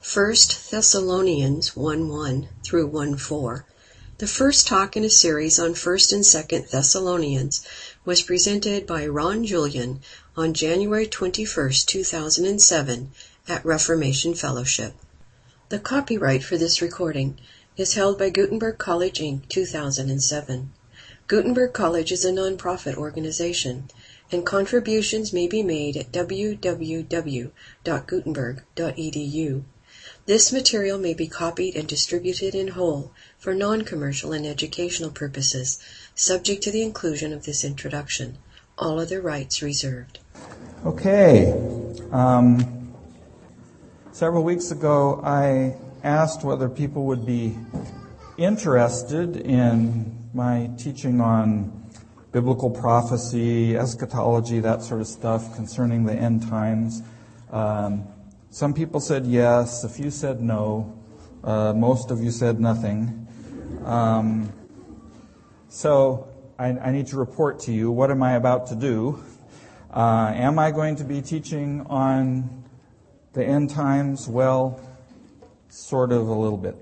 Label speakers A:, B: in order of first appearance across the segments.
A: 1 Thessalonians 1:1 through 1:4. The first talk in a series on 1st and 2nd Thessalonians was presented by Ron Julian on January 21, 2007 at Reformation Fellowship. The copyright for this recording is held by Gutenberg College, Inc., 2007. Gutenberg College is a nonprofit organization, and contributions may be made at www.gutenberg.edu. This material may be copied and distributed in whole for non-commercial and educational purposes, subject to the inclusion of this introduction. All other rights reserved.
B: Okay. Several weeks ago, I asked whether people would be interested in my teaching on biblical prophecy, eschatology, that sort of stuff concerning the end times. Some people said yes, a few said no, most of you said nothing. So I need to report to you, what am I about to do? Am I going to be teaching on the end times? Well, sort of a little bit.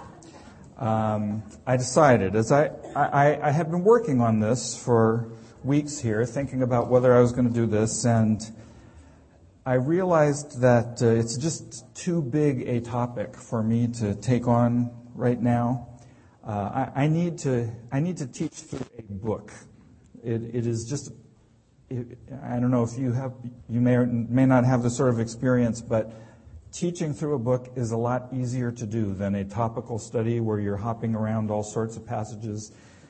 B: I decided, as I had been working on this for weeks here, thinking about whether I was going to do this, and I realized that it's just too big a topic for me to take on right now. I need to teach through a book. It is just, I don't know if you may or may not have this sort of experience, but teaching through a book is a lot easier to do than a topical study where you're hopping around all sorts of passages,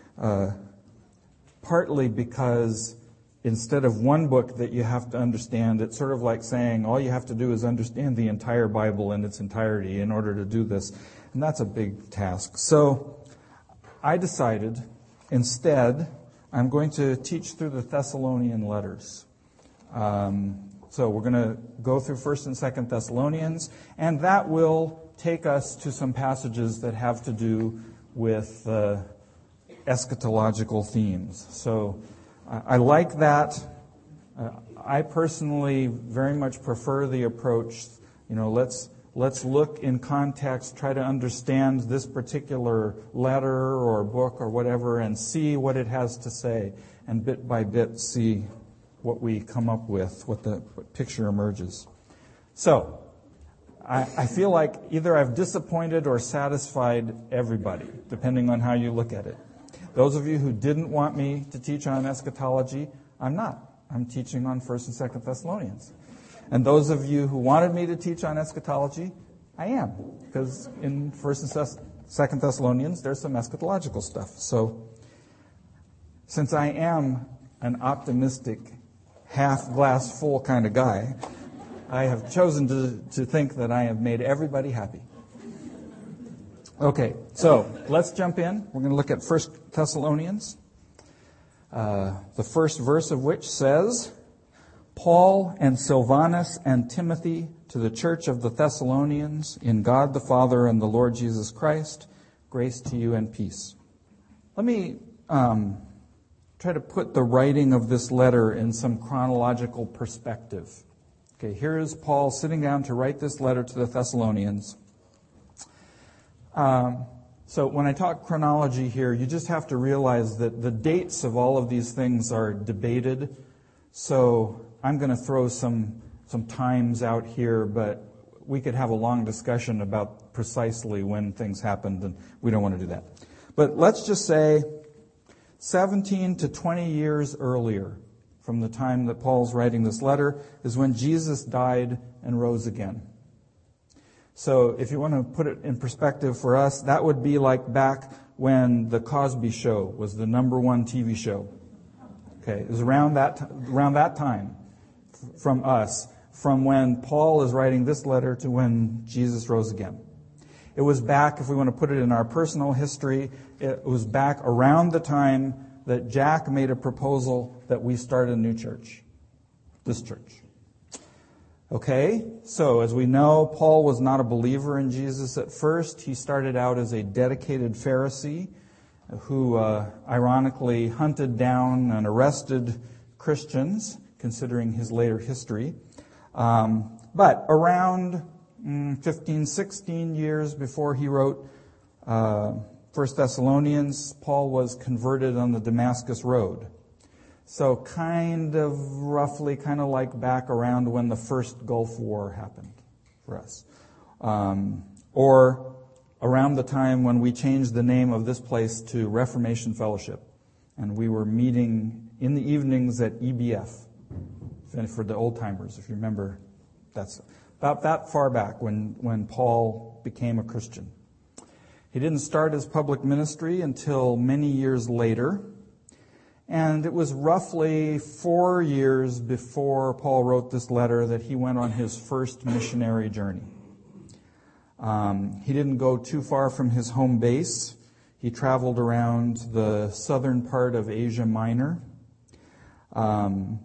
B: partly because instead of one book that you have to understand, it's sort of like saying all you have to do is understand the entire Bible in its entirety in order to do this. And that's a big task. So I decided instead I'm going to teach through the Thessalonian letters. So we're going to go through 1st and 2nd Thessalonians, and that will take us to some passages that have to do with eschatological themes. So I like that. I personally very much prefer the approach, let's look in context, try to understand this particular letter or book or whatever and see what it has to say, and bit by bit see what we come up with, what picture emerges. So, I feel like either I've disappointed or satisfied everybody, depending on how you look at it. Those of you who didn't want me to teach on eschatology, I'm not. I'm teaching on 1st and 2nd Thessalonians. And those of you who wanted me to teach on eschatology, I am. Because in 1st and 2nd Thessalonians, there's some eschatological stuff. So, since I am an optimistic, half-glass full kind of guy, I have chosen to think that I have made everybody happy. Okay, so let's jump in. We're going to look at 1 Thessalonians, the first verse of which says, Paul and Silvanus and Timothy to the church of the Thessalonians, in God the Father and the Lord Jesus Christ, grace to you and peace. Let me try to put the writing of this letter in some chronological perspective. Okay, here is Paul sitting down to write this letter to the Thessalonians. So when I talk chronology here, you just have to realize that the dates of all of these things are debated. So I'm going to throw some times out here, but we could have a long discussion about precisely when things happened, and we don't want to do that. But let's just say 17 to 20 years earlier from the time that Paul's writing this letter is when Jesus died and rose again. So if you want to put it in perspective for us, that would be like back when The Cosby Show was the number one TV show. Okay, it was around that time from us, from when Paul is writing this letter to when Jesus rose again. It was back, if we want to put it in our personal history, it was back around the time that Jack made a proposal that we start a new church, this church. Okay, so as we know, Paul was not a believer in Jesus at first. He started out as a dedicated Pharisee who ironically hunted down and arrested Christians, considering his later history. But around 15, 16 years before he wrote 1 Thessalonians, Paul was converted on the Damascus Road. So roughly like back around when the first Gulf War happened for us. Or around the time when we changed the name of this place to Reformation Fellowship. And we were meeting in the evenings at EBF. For the old-timers, if you remember, that's about that far back when Paul became a Christian. He didn't start his public ministry until many years later. And it was roughly 4 years before Paul wrote this letter that he went on his first missionary journey. He didn't go too far from his home base. He traveled around the southern part of Asia Minor. And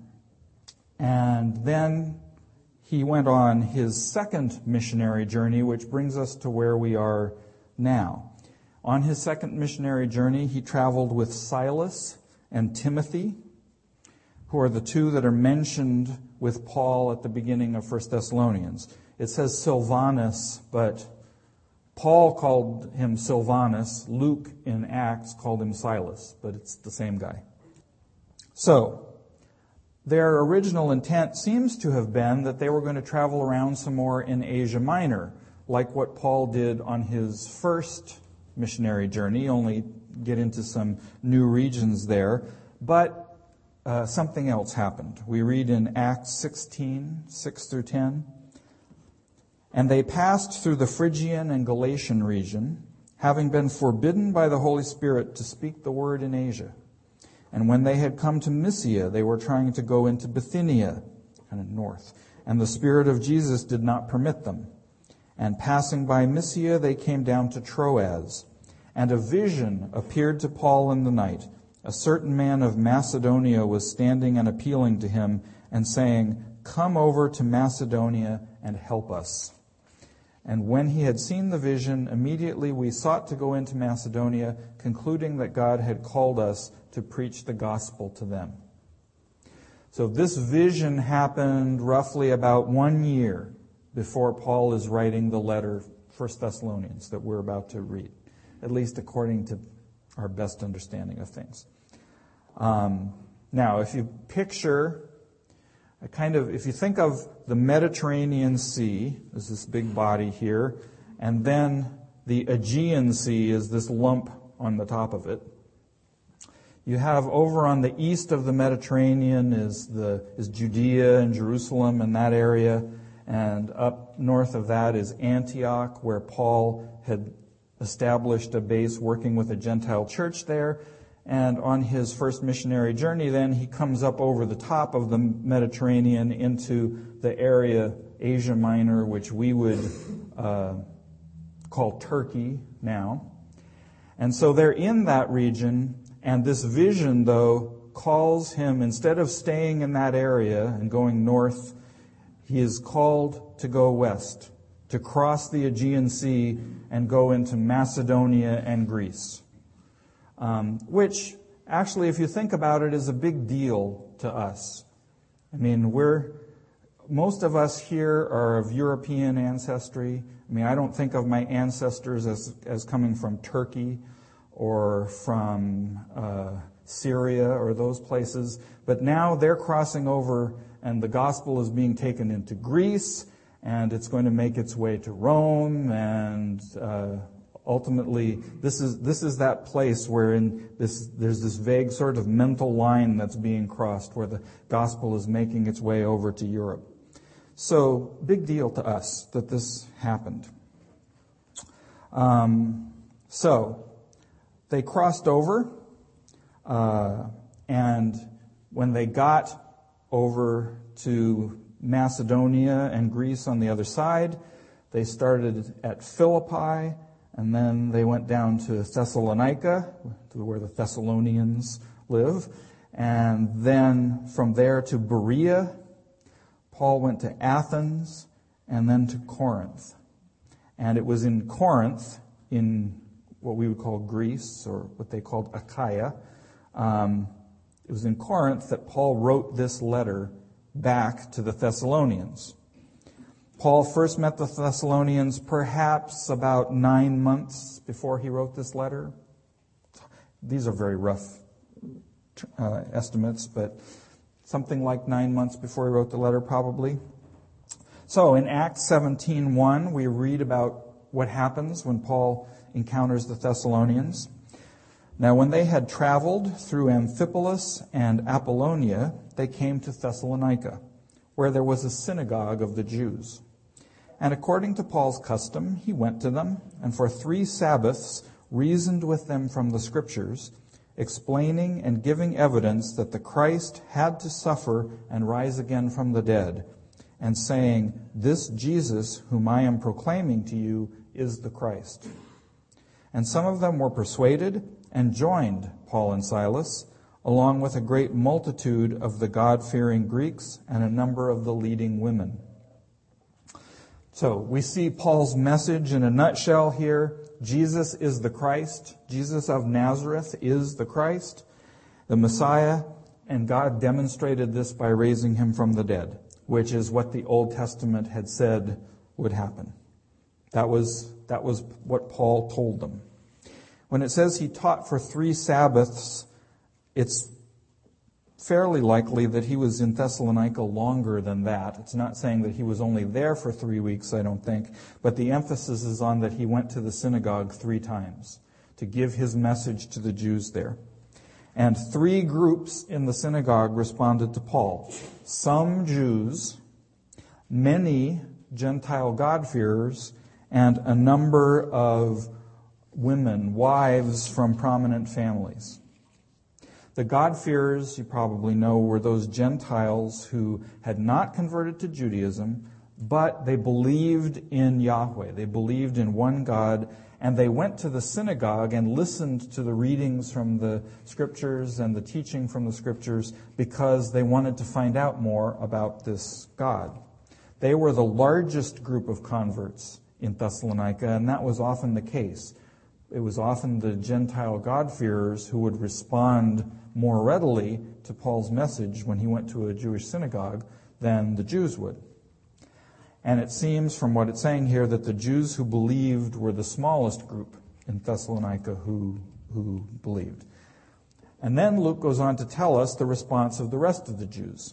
B: then he went on his second missionary journey, which brings us to where we are now. On his second missionary journey, he traveled with Silas and Timothy, who are the two that are mentioned with Paul at the beginning of 1 Thessalonians. It says Silvanus, but Paul called him Silvanus. Luke in Acts called him Silas, but it's the same guy. So, their original intent seems to have been that they were going to travel around some more in Asia Minor, like what Paul did on his first missionary journey, only get into some new regions there. But something else happened. We read in Acts 16, 6 through 10. And they passed through the Phrygian and Galatian region, having been forbidden by the Holy Spirit to speak the word in Asia. And when they had come to Mysia, they were trying to go into Bithynia, kind of north. And the Spirit of Jesus did not permit them. And passing by Mysia, they came down to Troas. And a vision appeared to Paul in the night. A certain man of Macedonia was standing and appealing to him and saying, "Come over to Macedonia and help us." And when he had seen the vision, immediately we sought to go into Macedonia, concluding that God had called us to preach the gospel to them. So this vision happened roughly about 1 year before Paul is writing the letter, 1 Thessalonians, that we're about to read, at least according to our best understanding of things. Now, if you picture if you think of the Mediterranean Sea as this big body here, and then the Aegean Sea is this lump on the top of it. You have over on the east of the Mediterranean is Judea and Jerusalem and that area, and up north of that is Antioch, where Paul had established a base working with a Gentile church there. And on his first missionary journey, then, he comes up over the top of the Mediterranean into the area, Asia Minor, which we would call Turkey now. And so they're in that region, and this vision, though, calls him, instead of staying in that area and going north, he is called to go west, to cross the Aegean Sea and go into Macedonia and Greece. Which, actually, if you think about it, is a big deal to us. I mean, most of us here are of European ancestry. I mean, I don't think of my ancestors as coming from Turkey or from Syria or those places. But now they're crossing over, and the gospel is being taken into Greece, and it's going to make its way to Rome, and ultimately, this is that place where there's this vague sort of mental line that's being crossed where the gospel is making its way over to Europe. So, big deal to us that this happened. So, they crossed over, and when they got over to Macedonia and Greece on the other side, they started at Philippi, and then they went down to Thessalonica, to where the Thessalonians live. And then from there to Berea. Paul went to Athens and then to Corinth. And it was in Corinth, in what we would call Greece, or what they called Achaia. It was in Corinth that Paul wrote this letter back to the Thessalonians. Paul first met the Thessalonians perhaps about 9 months before he wrote this letter. These are very rough estimates, but something like 9 months before he wrote the letter probably. So in Acts 17:1, we read about what happens when Paul encounters the Thessalonians. Now when they had traveled through Amphipolis and Apollonia, they came to Thessalonica, where there was a synagogue of the Jews. And according to Paul's custom, he went to them, and for 3 Sabbaths reasoned with them from the Scriptures, explaining and giving evidence that the Christ had to suffer and rise again from the dead, and saying, "This Jesus, whom I am proclaiming to you, is the Christ." And some of them were persuaded and joined Paul and Silas, along with a great multitude of the God-fearing Greeks and a number of the leading women. So we see Paul's message in a nutshell here. Jesus is the Christ. Jesus of Nazareth is the Christ, the Messiah, and God demonstrated this by raising him from the dead, which is what the Old Testament had said would happen. That was what Paul told them. When it says he taught for 3 Sabbaths, it's fairly likely that he was in Thessalonica longer than that. It's not saying that he was only there for 3 weeks, I don't think, but the emphasis is on that he went to the synagogue 3 times to give his message to the Jews there. And 3 groups in the synagogue responded to Paul. Some Jews, many Gentile God-fearers, and a number of women, wives from prominent families. The God-fearers, you probably know, were those Gentiles who had not converted to Judaism, but they believed in Yahweh. They believed in one God, and they went to the synagogue and listened to the readings from the Scriptures and the teaching from the Scriptures because they wanted to find out more about this God. They were the largest group of converts in Thessalonica, and that was often the case. It was often the Gentile God-fearers who would respond more readily to Paul's message when he went to a Jewish synagogue than the Jews would. And it seems from what it's saying here that the Jews who believed were the smallest group in Thessalonica who believed. And then Luke goes on to tell us the response of the rest of the Jews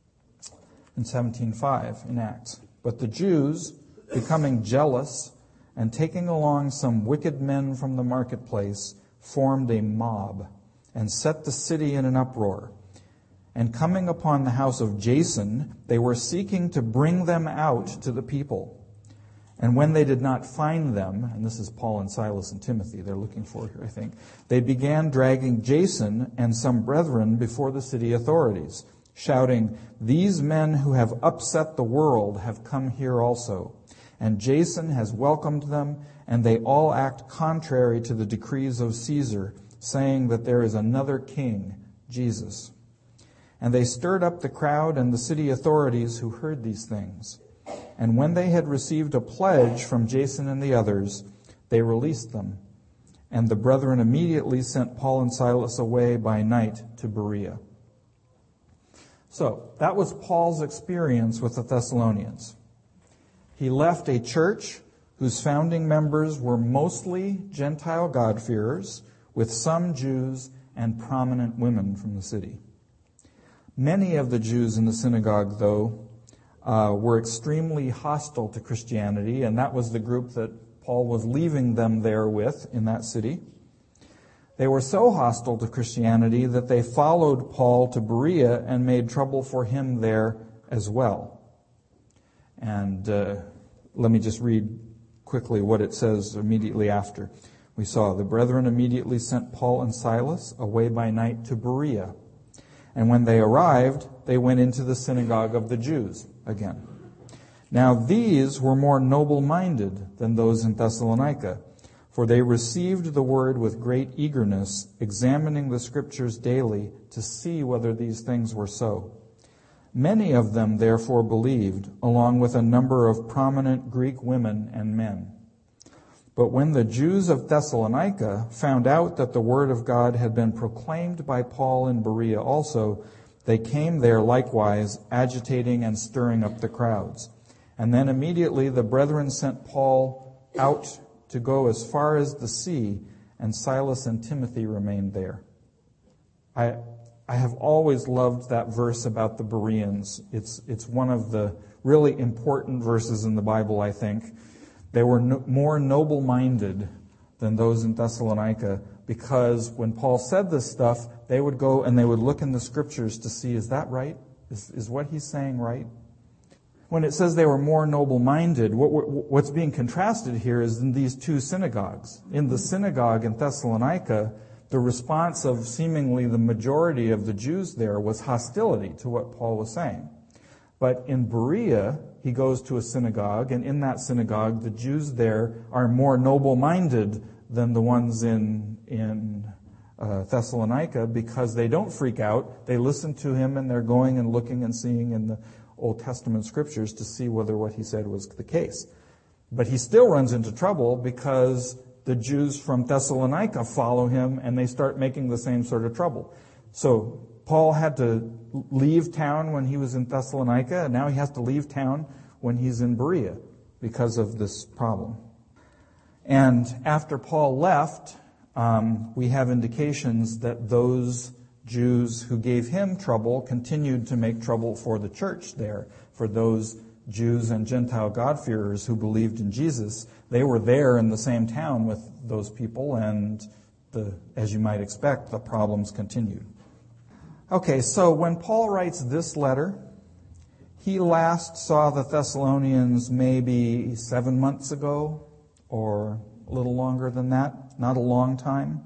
B: in 17:5 in Acts. But the Jews, becoming jealous and taking along some wicked men from the marketplace, formed a mob and set the city in an uproar. And coming upon the house of Jason, they were seeking to bring them out to the people. And when they did not find them, and this is Paul and Silas and Timothy they're looking for here, I think, they began dragging Jason and some brethren before the city authorities, shouting, "These men who have upset the world have come here also. And Jason has welcomed them, and they all act contrary to the decrees of Caesar, saying that there is another king, Jesus." And they stirred up the crowd and the city authorities who heard these things. And when they had received a pledge from Jason and the others, they released them. And the brethren immediately sent Paul and Silas away by night to Berea. So, that was Paul's experience with the Thessalonians. He left a church whose founding members were mostly Gentile God-fearers, with some Jews and prominent women from the city. Many of the Jews in the synagogue, though, were extremely hostile to Christianity, and that was the group that Paul was leaving them there with in that city. They were so hostile to Christianity that they followed Paul to Berea and made trouble for him there as well. And let me just read quickly what it says immediately after. We saw, the brethren immediately sent Paul and Silas away by night to Berea. And when they arrived, they went into the synagogue of the Jews again. Now these were more noble-minded than those in Thessalonica, for they received the word with great eagerness, examining the Scriptures daily to see whether these things were so. Many of them therefore believed, along with a number of prominent Greek women and men. But when the Jews of Thessalonica found out that the word of God had been proclaimed by Paul in Berea also, they came there likewise, agitating and stirring up the crowds. And then immediately the brethren sent Paul out to go as far as the sea, and Silas and Timothy remained there. I have always loved that verse about the Bereans. It's one of the really important verses in the Bible, I think. They were more noble-minded than those in Thessalonica, because when Paul said this stuff, they would go and they would look in the Scriptures to see, is that right? Is what he's saying right? When it says they were more noble-minded, what's being contrasted here is in these two synagogues. In the synagogue in Thessalonica, the response of seemingly the majority of the Jews there was hostility to what Paul was saying. But in Berea, he goes to a synagogue, and in that synagogue, the Jews there are more noble-minded than the ones in Thessalonica, because they don't freak out. They listen to him, and they're going and looking and seeing in the Old Testament scriptures to see whether what he said was the case. But he still runs into trouble because the Jews from Thessalonica follow him, and they start making the same sort of trouble. So Paul had to leave town when he was in Thessalonica, and now he has to leave town when he's in Berea because of this problem. And after Paul left, we have indications that those Jews who gave him trouble continued to make trouble for the church there, for those Jews and Gentile God-fearers who believed in Jesus. They were there in the same town with those people, and as you might expect, the problems continued. Okay, so when Paul writes this letter, he last saw the Thessalonians maybe 7 months ago, or a little longer than that, not a long time.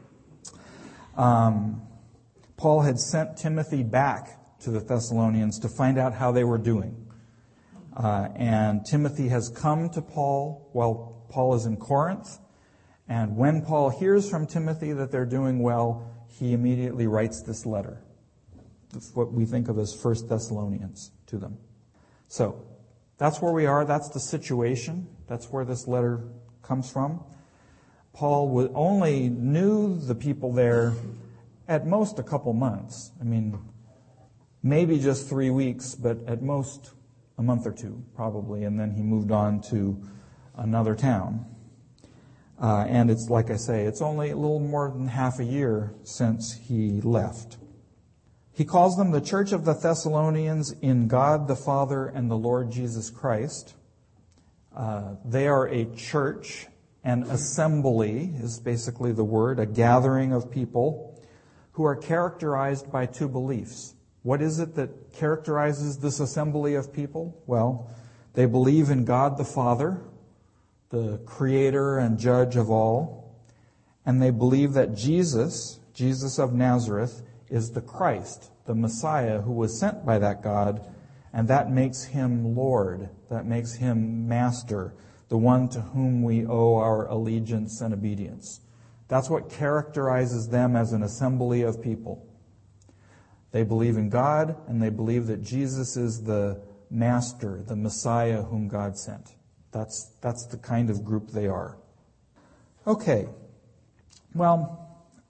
B: Paul had sent Timothy back to the Thessalonians to find out how they were doing. And Timothy has come to Paul while Paul is in Corinth. And when Paul hears from Timothy that they're doing well, he immediately writes this letter. That's what we think of as 1 Thessalonians to them. So that's where we are. That's the situation. That's where this letter comes from. Paul only knew the people there at most a couple months. I mean, maybe just 3 weeks, but at most a month or two, probably. And then he moved on to another town. And it's, like I say, it's only a little more than half a year since he left. He calls them the Church of the Thessalonians in God the Father and the Lord Jesus Christ. They are a church. An assembly is basically the word, a gathering of people who are characterized by two beliefs. What is it that characterizes this assembly of people? Well, they believe in God the Father, the creator and judge of all, and they believe that Jesus of Nazareth, is the Christ, the Messiah who was sent by that God, and that makes him Lord, that makes him Master, the one to whom we owe our allegiance and obedience. That's what characterizes them as an assembly of people. They believe in God, and they believe that Jesus is the Master, the Messiah whom God sent. That's the kind of group they are. Okay. Well,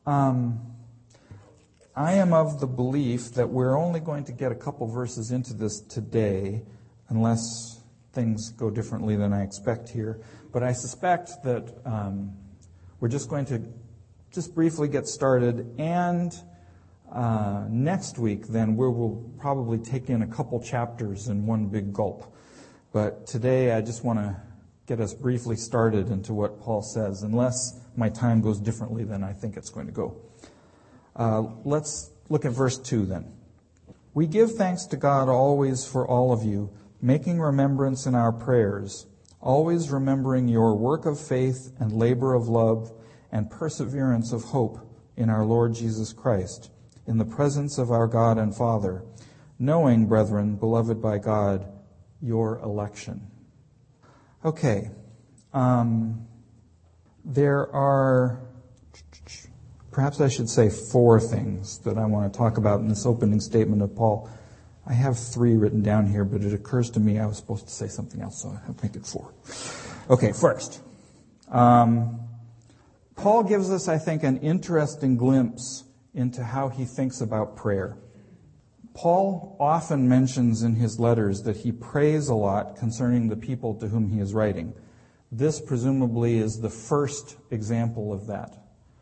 B: I am of the belief that we're only going to get a couple verses into this today, unless things go differently than I expect here. But I suspect that we're just going to just briefly get started, and next week then we will probably take in a couple chapters in one big gulp. But today I just want to get us briefly started into what Paul says, unless my time goes differently than I think it's going to go. Let's look at verse 2 then. We give thanks to God always for all of you, making remembrance in our prayers, always remembering your work of faith and labor of love and perseverance of hope in our Lord Jesus Christ, in the presence of our God and Father, knowing, brethren, beloved by God, your election. Okay. There are, perhaps I should say 4 things that I want to talk about in this opening statement of Paul. I have 3 written down here, but it occurs to me I was supposed to say something else, so I have to make it 4. Okay, first. Paul gives us, I think, an interesting glimpse into how he thinks about prayer. Paul often mentions in his letters that he prays a lot concerning the people to whom he is writing. This presumably is the first example of that.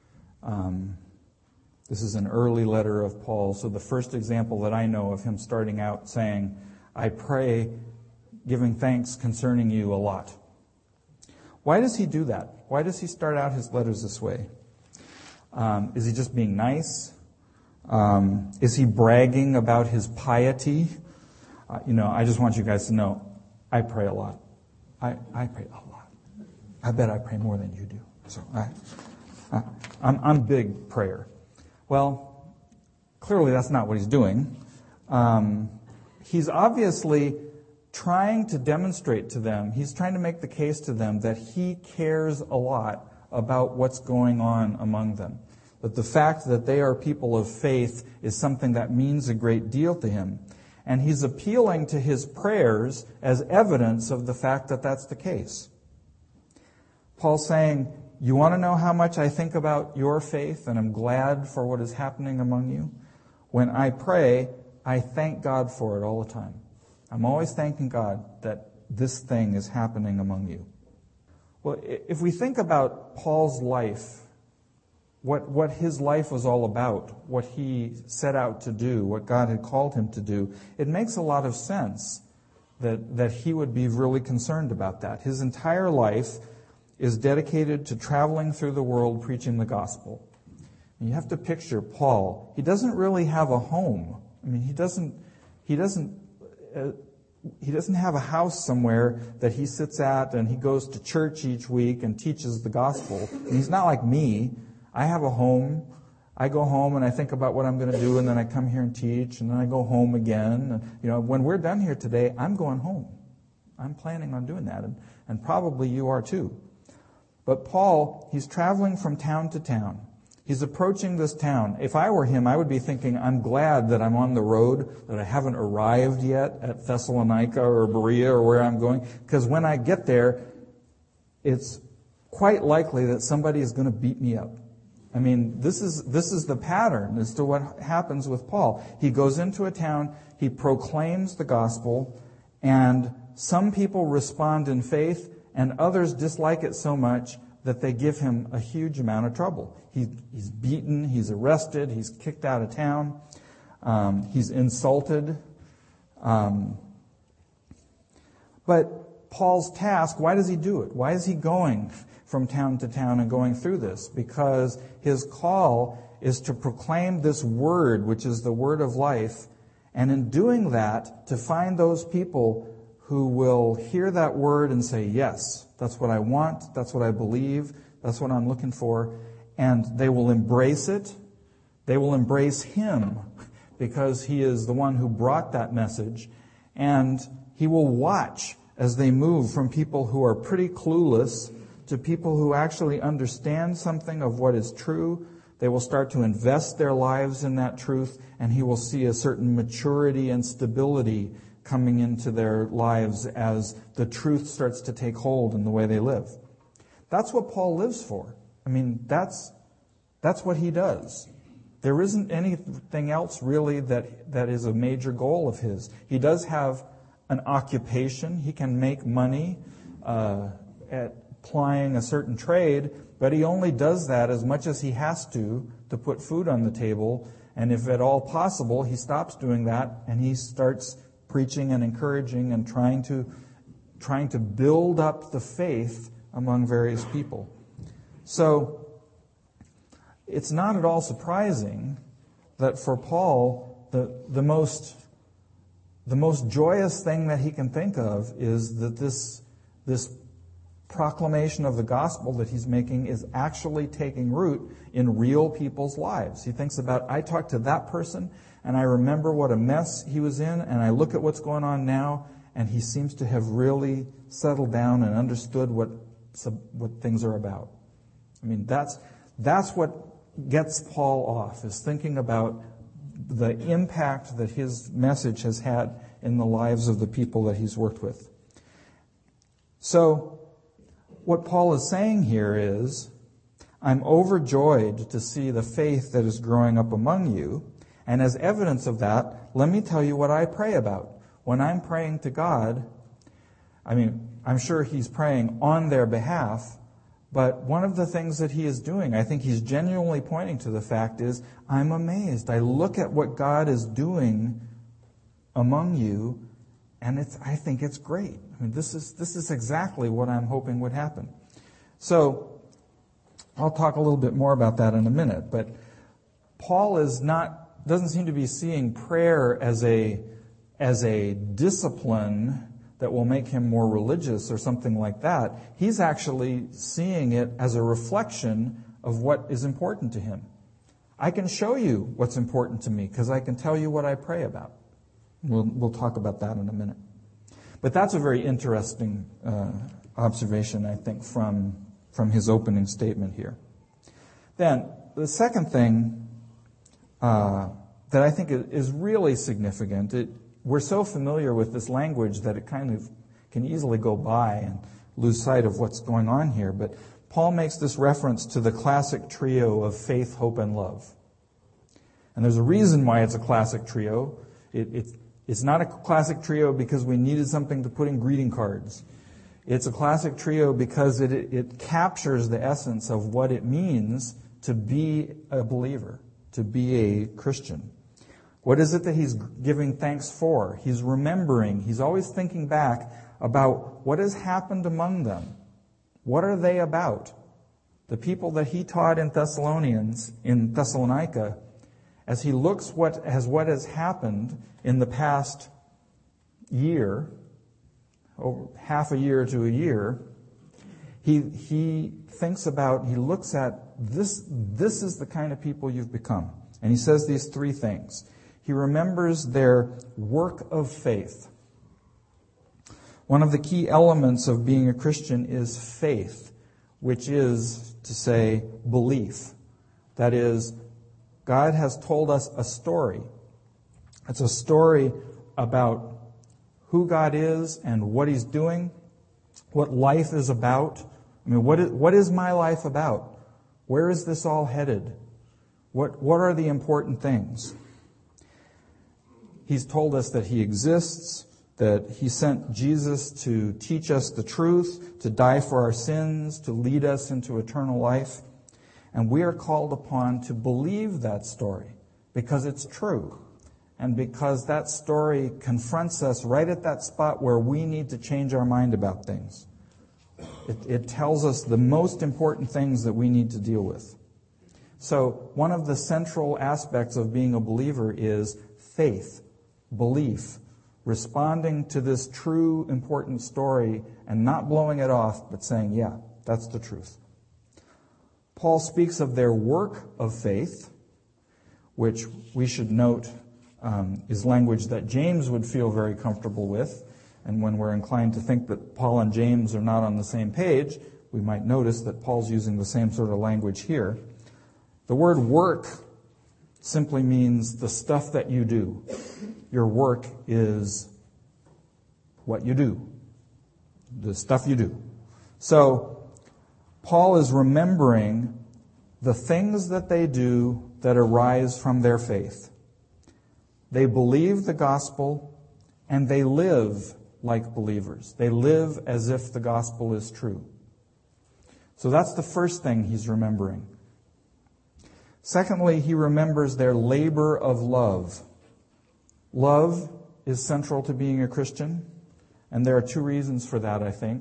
B: This is an early letter of Paul, so the first example that I know of him starting out saying, I pray, giving thanks concerning you a lot. Why does he do that? Why does he start out his letters this way? Is he just being nice? Is he bragging about his piety? I just want you guys to know, I pray a lot. I pray a lot. I bet I pray more than you do. So I'm big prayer. Well, clearly that's not what he's doing. He's obviously trying to demonstrate to them, he's trying to make the case to them that he cares a lot about what's going on among them. That the fact that they are people of faith is something that means a great deal to him. And he's appealing to his prayers as evidence of the fact that that's the case. Paul's saying, you want to know how much I think about your faith and I'm glad for what is happening among you? When I pray, I thank God for it all the time. I'm always thanking God that this thing is happening among you. Well, if we think about Paul's life, what his life was all about, what he set out to do, what God had called him to do, it makes a lot of sense that he would be really concerned about that. His entire life is dedicated to traveling through the world preaching the gospel. And you have to picture Paul. He doesn't really have a home. I mean, he doesn't have a house somewhere that he sits at and he goes to church each week and teaches the gospel. And he's not like me. I have a home. I go home and I think about what I'm going to do, and then I come here and teach, and then I go home again. And, when we're done here today, I'm going home. I'm planning on doing that, and probably you are too. But Paul, he's traveling from town to town. He's approaching this town. If I were him, I would be thinking, I'm glad that I'm on the road, that I haven't arrived yet at Thessalonica or Berea or where I'm going, because when I get there, it's quite likely that somebody is going to beat me up. I mean, this is the pattern as to what happens with Paul. He goes into a town, he proclaims the gospel, and some people respond in faith, and others dislike it so much that they give him a huge amount of trouble. He's beaten, he's arrested, he's kicked out of town, he's insulted. But Paul's task, why does he do it? Why is he going from town to town and going through this? Because his call is to proclaim this word, which is the word of life, and in doing that, to find those people who will hear that word and say, yes, that's what I want, that's what I believe, that's what I'm looking for, and they will embrace it. They will embrace him because he is the one who brought that message, and he will watch as they move from people who are pretty clueless to people who actually understand something of what is true. They will start to invest their lives in that truth, and he will see a certain maturity and stability coming into their lives as the truth starts to take hold in the way they live. That's what Paul lives for. I mean, that's what he does. There isn't anything else really that is a major goal of his. He does have an occupation. He can make money at plying a certain trade, but he only does that as much as he has to put food on the table. And if at all possible, he stops doing that and he starts preaching and encouraging and trying to build up the faith among various people. So it's not at all surprising that for Paul, the most joyous thing that he can think of is that this proclamation of the gospel that he's making is actually taking root in real people's lives. He thinks about, I talked to that person, and I remember what a mess he was in, and I look at what's going on now, and he seems to have really settled down and understood what things are about. I mean, that's what gets Paul off, is thinking about the impact that his message has had in the lives of the people that he's worked with. So, what Paul is saying here is, I'm overjoyed to see the faith that is growing up among you, And as evidence of that, let me tell you what I pray about. When I'm praying to God, I'm sure he's praying on their behalf, but one of the things that he is doing, I think he's genuinely pointing to the fact is, I'm amazed. I look at what God is doing among you, and I think it's great. This is exactly what I'm hoping would happen. So, I'll talk a little bit more about that in a minute, but Paul doesn't seem to be seeing prayer as a discipline that will make him more religious or something like that. He's actually seeing it as a reflection of what is important to him. I can show you what's important to me because I can tell you what I pray about. We'll talk about that in a minute. But that's a very interesting observation, I think, from his opening statement here. Then, the second thing that I think is really significant, we're so familiar with this language that it kind of can easily go by and lose sight of what's going on here. But Paul makes this reference to the classic trio of faith, hope, and love. And there's a reason why it's a classic trio. It's not a classic trio because we needed something to put in greeting cards. It's a classic trio because it captures the essence of what it means to be a believer, to be a Christian. What is it that he's giving thanks for? He's remembering. He's always thinking back about what has happened among them. What are they about? The people that he taught in Thessalonica, as he looks what has happened in the past year, over half a year to a year, he looks at this is the kind of people you've become. And he says these three things. He remembers their work of faith. One of the key elements of being a Christian is faith, which is to say belief. That is, God has told us a story. It's a story about who God is and what he's doing, what life is about. What is my life about? Where is this all headed? What are the important things? He's told us that he exists, that he sent Jesus to teach us the truth, to die for our sins, to lead us into eternal life. And we are called upon to believe that story because it's true and because that story confronts us right at that spot where we need to change our mind about things. It tells us the most important things that we need to deal with. So one of the central aspects of being a believer is faith, belief, responding to this true, important story and not blowing it off, but saying, yeah, that's the truth. Paul speaks of their work of faith, which we should note is language that James would feel very comfortable with. And when we're inclined to think that Paul and James are not on the same page, we might notice that Paul's using the same sort of language here. The word work simply means the stuff that you do. Your work is what you do, the stuff you do. So, Paul is remembering the things that they do that arise from their faith. They believe the gospel and they live like believers. They live as if the gospel is true. So that's the first thing he's remembering. Secondly, he remembers their labor of love. Love is central to being a Christian, and there are two reasons for that, I think.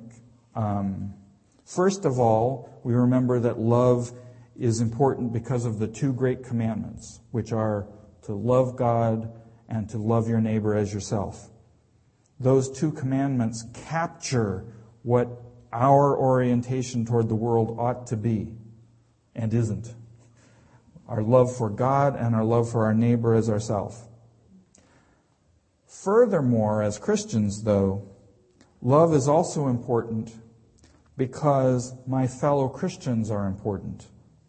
B: First of all, we remember that love is important because of the two great commandments, which are to love God and to love your neighbor as yourself. Those two commandments capture what our orientation toward the world ought to be and isn't. Our love for God and our love for our neighbor as ourselves. Furthermore, as Christians, though, love is also important because my fellow Christians are important.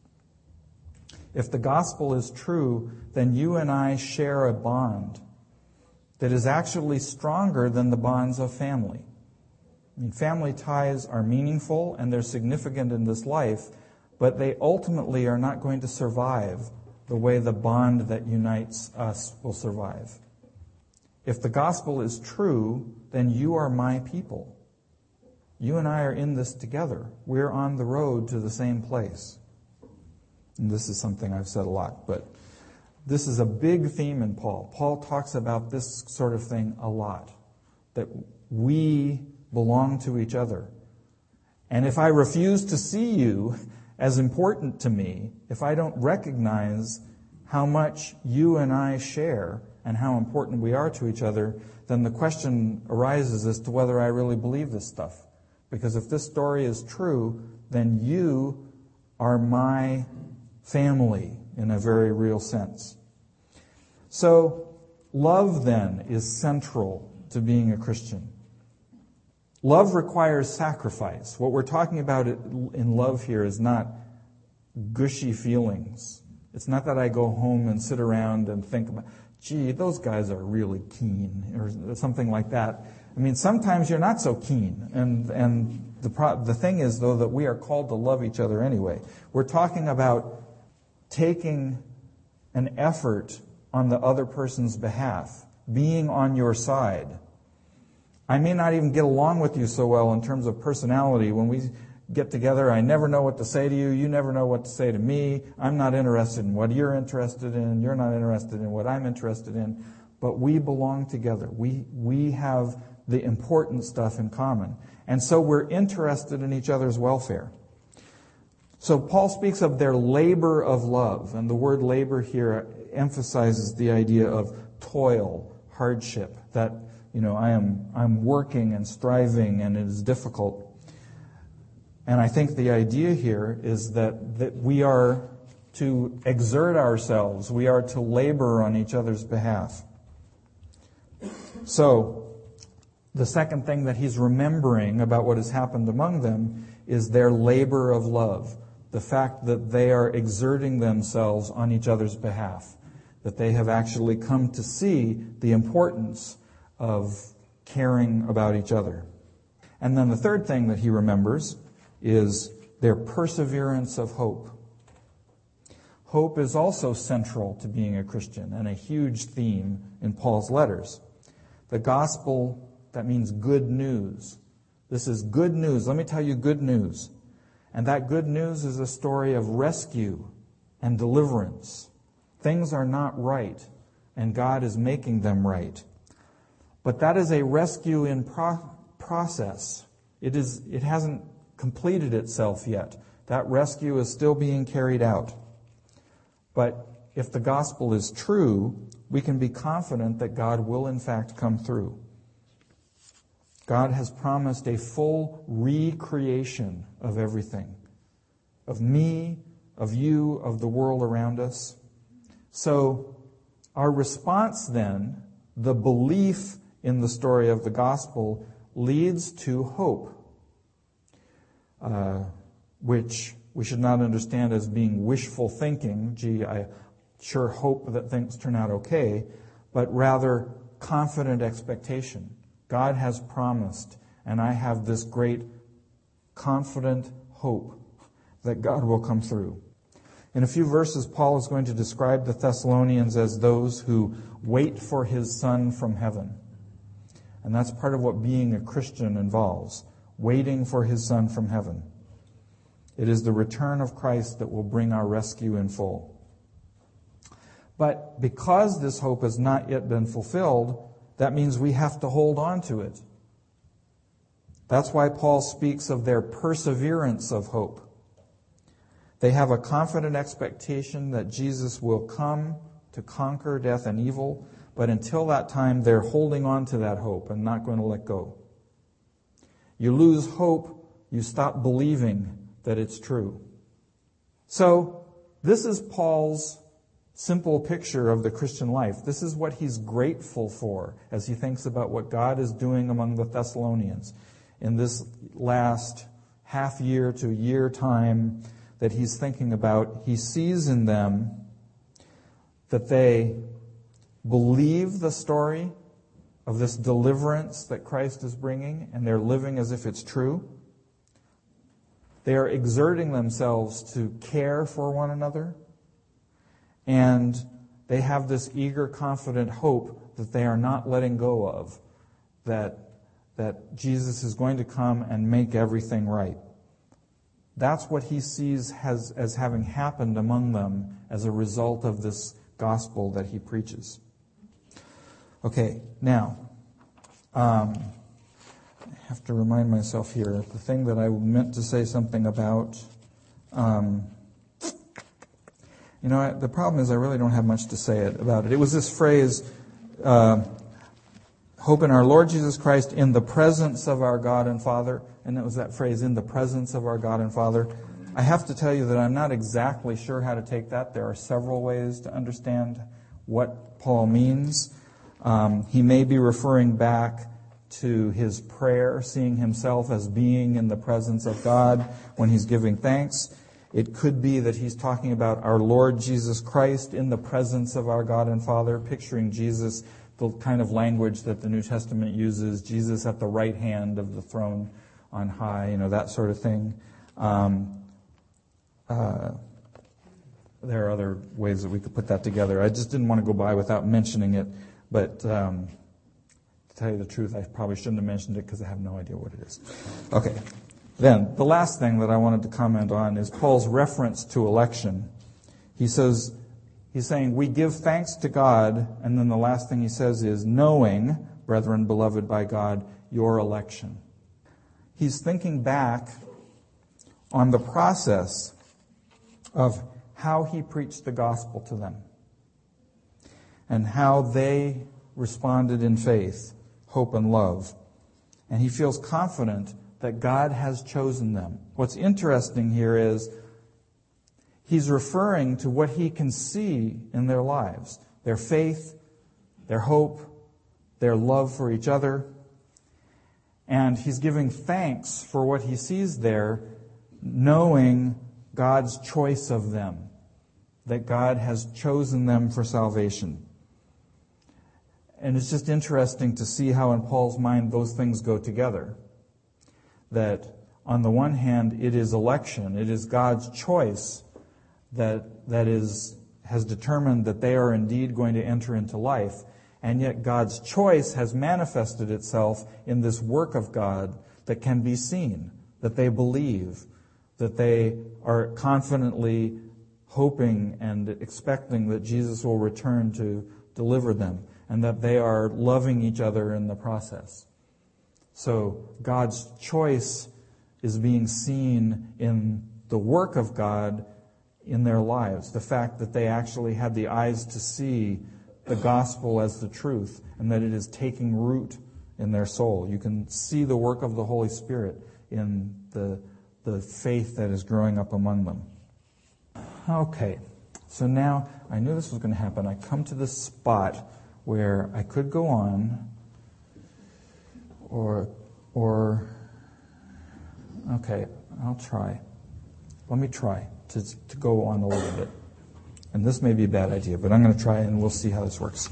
B: If the gospel is true, then you and I share a bond that is actually stronger than the bonds of family. Family ties are meaningful and they're significant in this life, but they ultimately are not going to survive the way the bond that unites us will survive. If the gospel is true, then you are my people. You and I are in this together. We're on the road to the same place. And this is something I've said a lot, but this is a big theme in Paul. Paul talks about this sort of thing a lot, that we belong to each other. And if I refuse to see you as important to me, if I don't recognize how much you and I share and how important we are to each other, then the question arises as to whether I really believe this stuff. Because if this story is true, then you are my family in a very real sense. So, love then is central to being a Christian. Love requires sacrifice. What we're talking about in love here is not gushy feelings. It's not that I go home and sit around and think about, gee, those guys are really keen, or something like that. I mean, sometimes you're not so keen. And the thing is, though, that we are called to love each other anyway. We're talking about taking an effort on the other person's behalf, being on your side. I may not even get along with you so well in terms of personality. When we get together, I never know what to say to you. You never know what to say to me. I'm not interested in what you're interested in. You're not interested in what I'm interested in. But we belong together. We have the important stuff in common. And so we're interested in each other's welfare. So Paul speaks of their labor of love. And the word labor here emphasizes the idea of toil, hardship, that I'm working and striving and it is difficult. And I think the idea here is that we are to exert ourselves. We are to labor on each other's behalf. So, the second thing that he's remembering about what has happened among them is their labor of love. The fact that they are exerting themselves on each other's behalf. That they have actually come to see the importance of caring about each other. And then the third thing that he remembers is their perseverance of hope. Hope is also central to being a Christian and a huge theme in Paul's letters. The gospel, that means good news. This is good news. Let me tell you good news. And that good news is a story of rescue and deliverance. Things are not right, and God is making them right. But that is a rescue in process. It hasn't completed itself yet. That rescue is still being carried out. But if the gospel is true, we can be confident that God will in fact come through. God has promised a full recreation of everything. Of me, of you, of the world around us. So our response then, the belief in the story of the gospel, leads to hope, which we should not understand as being wishful thinking. Gee, I sure hope that things turn out okay, but rather confident expectation. God has promised, and I have this great confident hope that God will come through. In a few verses, Paul is going to describe the Thessalonians as those who wait for his Son from heaven. And that's part of what being a Christian involves, waiting for his Son from heaven. It is the return of Christ that will bring our rescue in full. But because this hope has not yet been fulfilled, that means we have to hold on to it. That's why Paul speaks of their perseverance of hope. They have a confident expectation that Jesus will come to conquer death and evil, but until that time, they're holding on to that hope and not going to let go. You lose hope, you stop believing that it's true. So, this is Paul's simple picture of the Christian life. This is what he's grateful for as he thinks about what God is doing among the Thessalonians in this last half year to year time that he's thinking about. He sees in them that they believe the story of this deliverance that Christ is bringing, and they're living as if it's true. They are exerting themselves to care for one another, And they have this eager, confident hope that they are not letting go of, that Jesus is going to come and make everything right. That's what he sees as having happened among them as a result of this gospel that he preaches. Okay, now, I have to remind myself here, the thing that I meant to say something about. The problem is I really don't have much to say about it. It was this phrase, hope in our Lord Jesus Christ in the presence of our God and Father. And it was that phrase, in the presence of our God and Father. I have to tell you that I'm not exactly sure how to take that. There are several ways to understand what Paul means. He may be referring back to his prayer, seeing himself as being in the presence of God when he's giving thanks. It could be that he's talking about our Lord Jesus Christ in the presence of our God and Father, picturing Jesus, the kind of language that the New Testament uses, Jesus at the right hand of the throne on high, that sort of thing. There are other ways that we could put that together. I just didn't want to go by without mentioning it, but to tell you the truth, I probably shouldn't have mentioned it because I have no idea what it is. Okay. Then, the last thing that I wanted to comment on is Paul's reference to election. He's saying, we give thanks to God, and then the last thing he says is, knowing, brethren, beloved by God, your election. He's thinking back on the process of how he preached the gospel to them and how they responded in faith, hope, and love. And he feels confident that God has chosen them. What's interesting here is he's referring to what he can see in their lives, their faith, their hope, their love for each other. And he's giving thanks for what he sees there, knowing God's choice of them, that God has chosen them for salvation. And it's just interesting to see how in Paul's mind those things go together. That on the one hand, it is election, it is God's choice that has determined that they are indeed going to enter into life. And yet God's choice has manifested itself in this work of God that can be seen, that they believe, that they are confidently hoping and expecting that Jesus will return to deliver them, and that they are loving each other in the process. So God's choice is being seen in the work of God in their lives. The fact that they actually had the eyes to see the gospel as the truth and that it is taking root in their soul. You can see the work of the Holy Spirit in the faith that is growing up among them. Okay, so now I knew this was going to happen. I come to this spot where I could go on or okay, I'll try. Let me try to go on a little bit. And this may be a bad idea, but I'm going to try and we'll see how this works.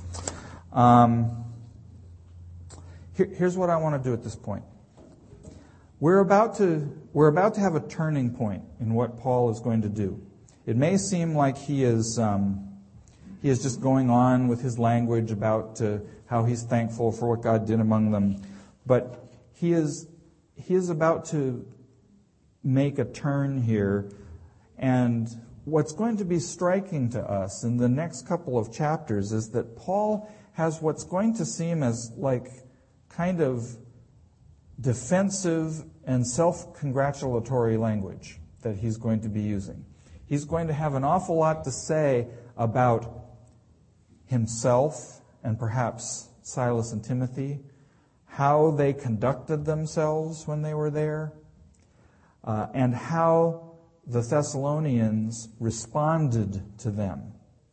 B: Here's what I want to do at this point. We're about to have a turning point in what Paul is going to do. It may seem like he is just going on with his language about how he's thankful for what God did among them, but he is about to make a turn here, and what's going to be striking to us in the next couple of chapters is that Paul has what's going to seem as like kind of defensive and self-congratulatory language that he's going to be using. He's going to have an awful lot to say about himself and perhaps Silas and Timothy, how they conducted themselves when they were there, and how the Thessalonians responded to them.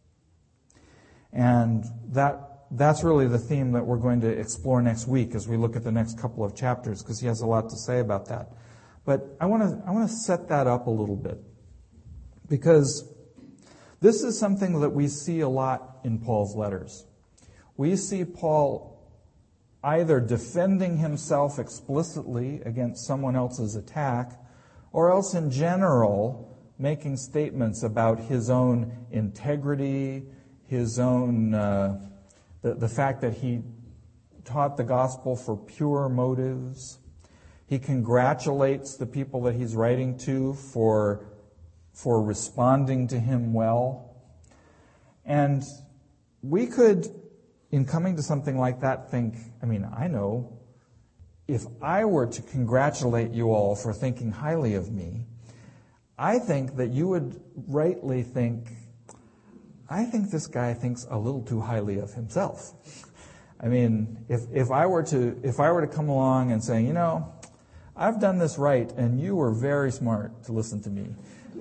B: And that's really the theme that we're going to explore next week as we look at the next couple of chapters, because he has a lot to say about that. But I want to set that up a little bit, because this is something that we see a lot in Paul's letters. We see Paul either defending himself explicitly against someone else's attack, or else in general making statements about his own integrity, his own, the fact that he taught the gospel for pure motives. He congratulates the people that he's writing to for responding to him well. And we could, in coming to something like that, think, I know, if I were to congratulate you all for thinking highly of me, I think that you would rightly think, I think this guy thinks a little too highly of himself. If I were to come along and say, I've done this right, and you were very smart to listen to me.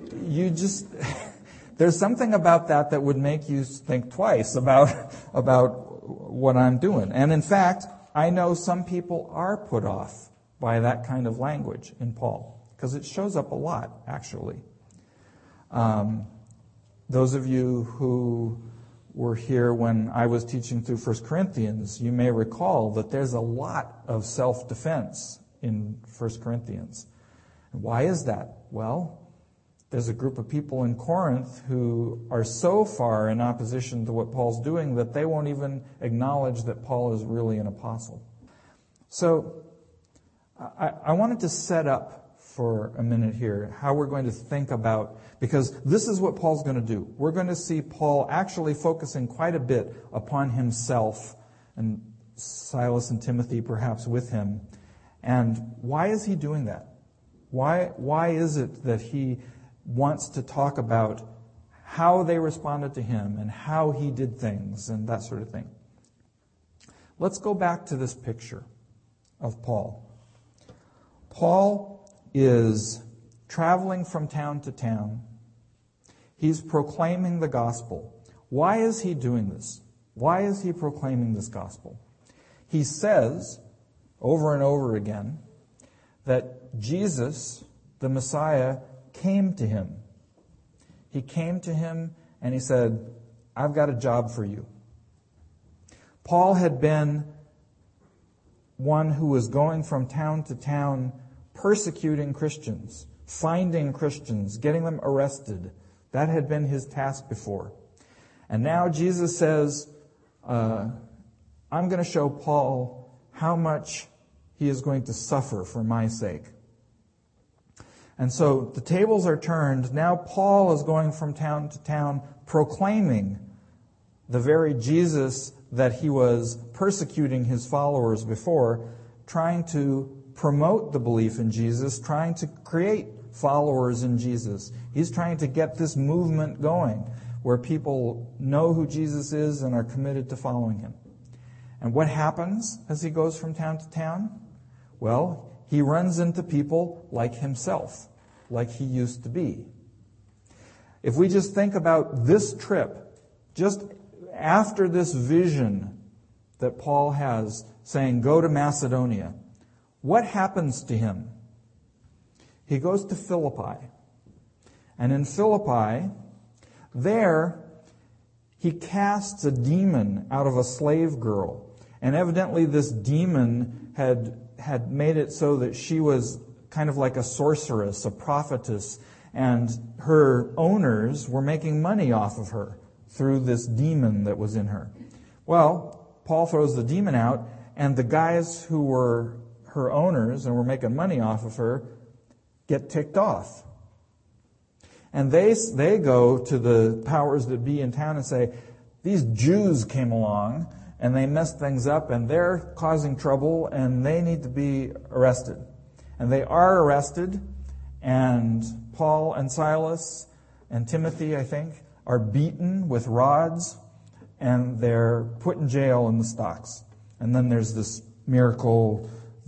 B: There's something about that would make you think twice about what I'm doing. And in fact, I know some people are put off by that kind of language in Paul, because it shows up a lot, actually. Those of you who were here when I was teaching through 1 Corinthians, you may recall that there's a lot of self-defense in 1 Corinthians. And why is that? Well, there's a group of people in Corinth who are so far in opposition to what Paul's doing that they won't even acknowledge that Paul is really an apostle. So I wanted to set up for a minute here how we're going to think about, because this is what Paul's going to do. We're going to see Paul actually focusing quite a bit upon himself, and Silas and Timothy perhaps with him. And why is he doing that? Why is it that he wants to talk about how they responded to him and how he did things and that sort of thing? Let's go back to this picture of Paul. Paul is traveling from town to town. He's proclaiming the gospel. Why is he doing this? Why is he proclaiming this gospel? He says over and over again that Jesus, the Messiah, came to him. He came to him and he said, I've got a job for you. Paul had been one who was going from town to town persecuting Christians, finding Christians, getting them arrested. That had been his task before. And now Jesus says, I'm going to show Paul how much he is going to suffer for my sake. And so the tables are turned. Now Paul is going from town to town proclaiming the very Jesus that he was persecuting his followers before, trying to promote the belief in Jesus, trying to create followers in Jesus. He's trying to get this movement going where people know who Jesus is and are committed to following him. And what happens as he goes from town to town? Well, he runs into people like himself, like he used to be. If we just think about this trip, just after this vision that Paul has saying, go to Macedonia, what happens to him? He goes to Philippi. And in Philippi, there he casts a demon out of a slave girl. And evidently this demon had made it so that she was kind of like a sorceress, a prophetess, and her owners were making money off of her through this demon that was in her. Well, Paul throws the demon out, and the guys who were her owners and were making money off of her get ticked off. And they go to the powers that be in town and say, these Jews came along and they messed things up and they're causing trouble and they need to be arrested. And they are arrested, and Paul and Silas and Timothy, I think, are beaten with rods and they're put in jail in the stocks. And then there's this miracle,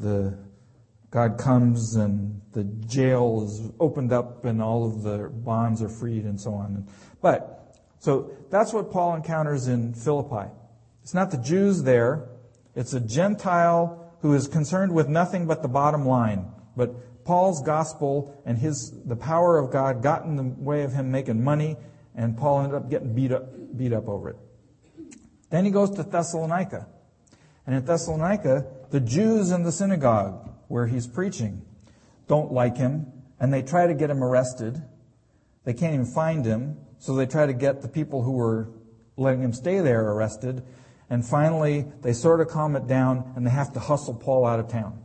B: God comes and the jail is opened up and all of the bonds are freed and so on. So that's what Paul encounters in Philippi. It's not the Jews there. It's a Gentile who is concerned with nothing but the bottom line. But Paul's gospel and the power of God got in the way of him making money, and Paul ended up getting beat up over it. Then he goes to Thessalonica. And in Thessalonica, the Jews in the synagogue where he's preaching don't like him, and they try to get him arrested. They can't even find him, so they try to get the people who were letting him stay there arrested. And finally, they sort of calm it down, and they have to hustle Paul out of town.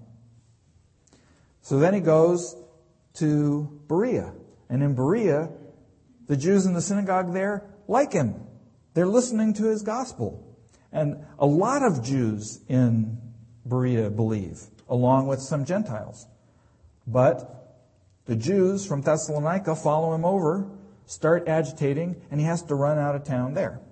B: So then he goes to Berea. And in Berea, the Jews in the synagogue there like him. They're listening to his gospel. And a lot of Jews in Berea believe, along with some Gentiles. But the Jews from Thessalonica follow him over, start agitating, and he has to run out of town there.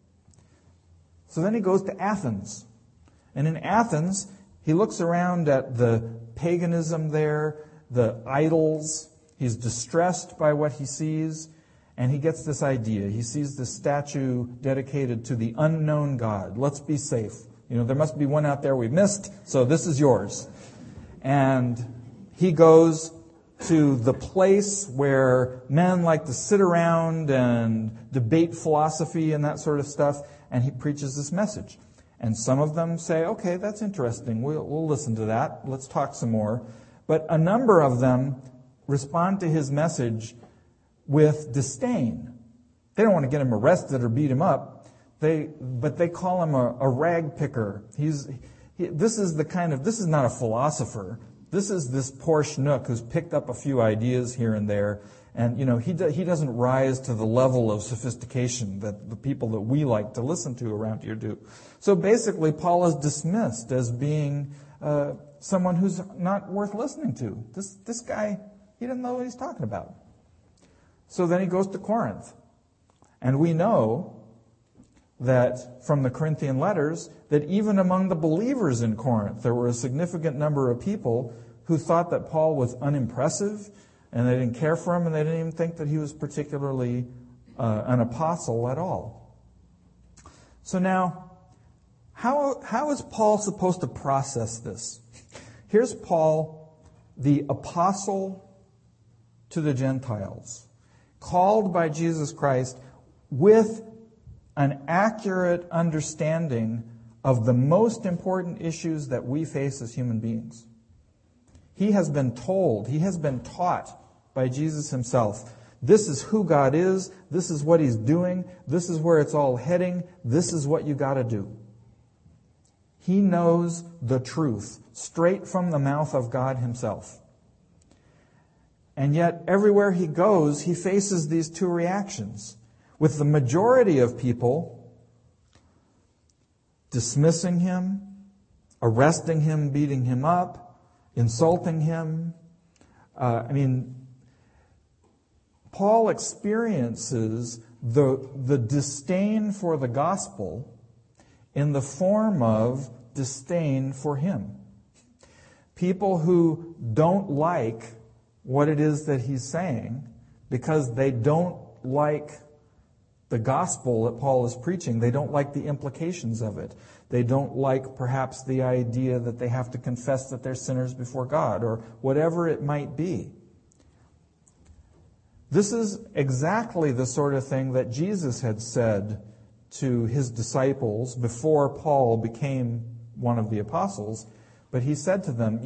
B: So then he goes to Athens. And in Athens, he looks around at the paganism there, the idols. He's distressed by what he sees, and he gets this idea. He sees this statue dedicated to the unknown God. Let's be safe. There must be one out there we missed, so this is yours. And he goes to the place where men like to sit around and debate philosophy and that sort of stuff, and he preaches this message. And some of them say, okay, that's interesting. We'll listen to that. Let's talk some more. But a number of them respond to his message with disdain. They don't want to get him arrested or beat him up. But they call him a rag picker. This is not a philosopher. This is this poor schnook who's picked up a few ideas here and there. And, he doesn't rise to the level of sophistication that the people that we like to listen to around here do. So basically, Paul is dismissed as being someone who's not worth listening to. This guy, he doesn't know what he's talking about. So then he goes to Corinth. And we know that from the Corinthian letters, that even among the believers in Corinth, there were a significant number of people who thought that Paul was unimpressive, and they didn't care for him, and they didn't even think that he was particularly an apostle at all. So now, how is Paul supposed to process this? Here's Paul, the apostle to the Gentiles, called by Jesus Christ with an accurate understanding of the most important issues that we face as human beings. He has been told, he has been taught by Jesus himself, this is who God is, this is what he's doing, this is where it's all heading, this is what you got to do. He knows the truth straight from the mouth of God himself. And yet, everywhere he goes, he faces these two reactions. With the majority of people dismissing him, arresting him, beating him up, insulting him. Paul experiences the disdain for the gospel in the form of disdain for him. People who don't like what it is that he's saying because they don't like the gospel that Paul is preaching. They don't like the implications of it. They don't like perhaps the idea that they have to confess that they're sinners before God or whatever it might be. This is exactly the sort of thing that Jesus had said to his disciples before Paul became one of the apostles. But he said to them,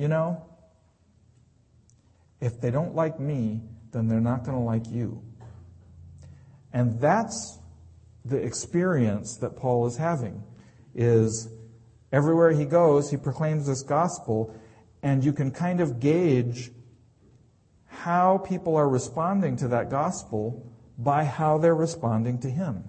B: if they don't like me, then they're not going to like you. And that's the experience that Paul is having, is everywhere he goes, he proclaims this gospel, and you can kind of gauge how people are responding to that gospel by how they're responding to him.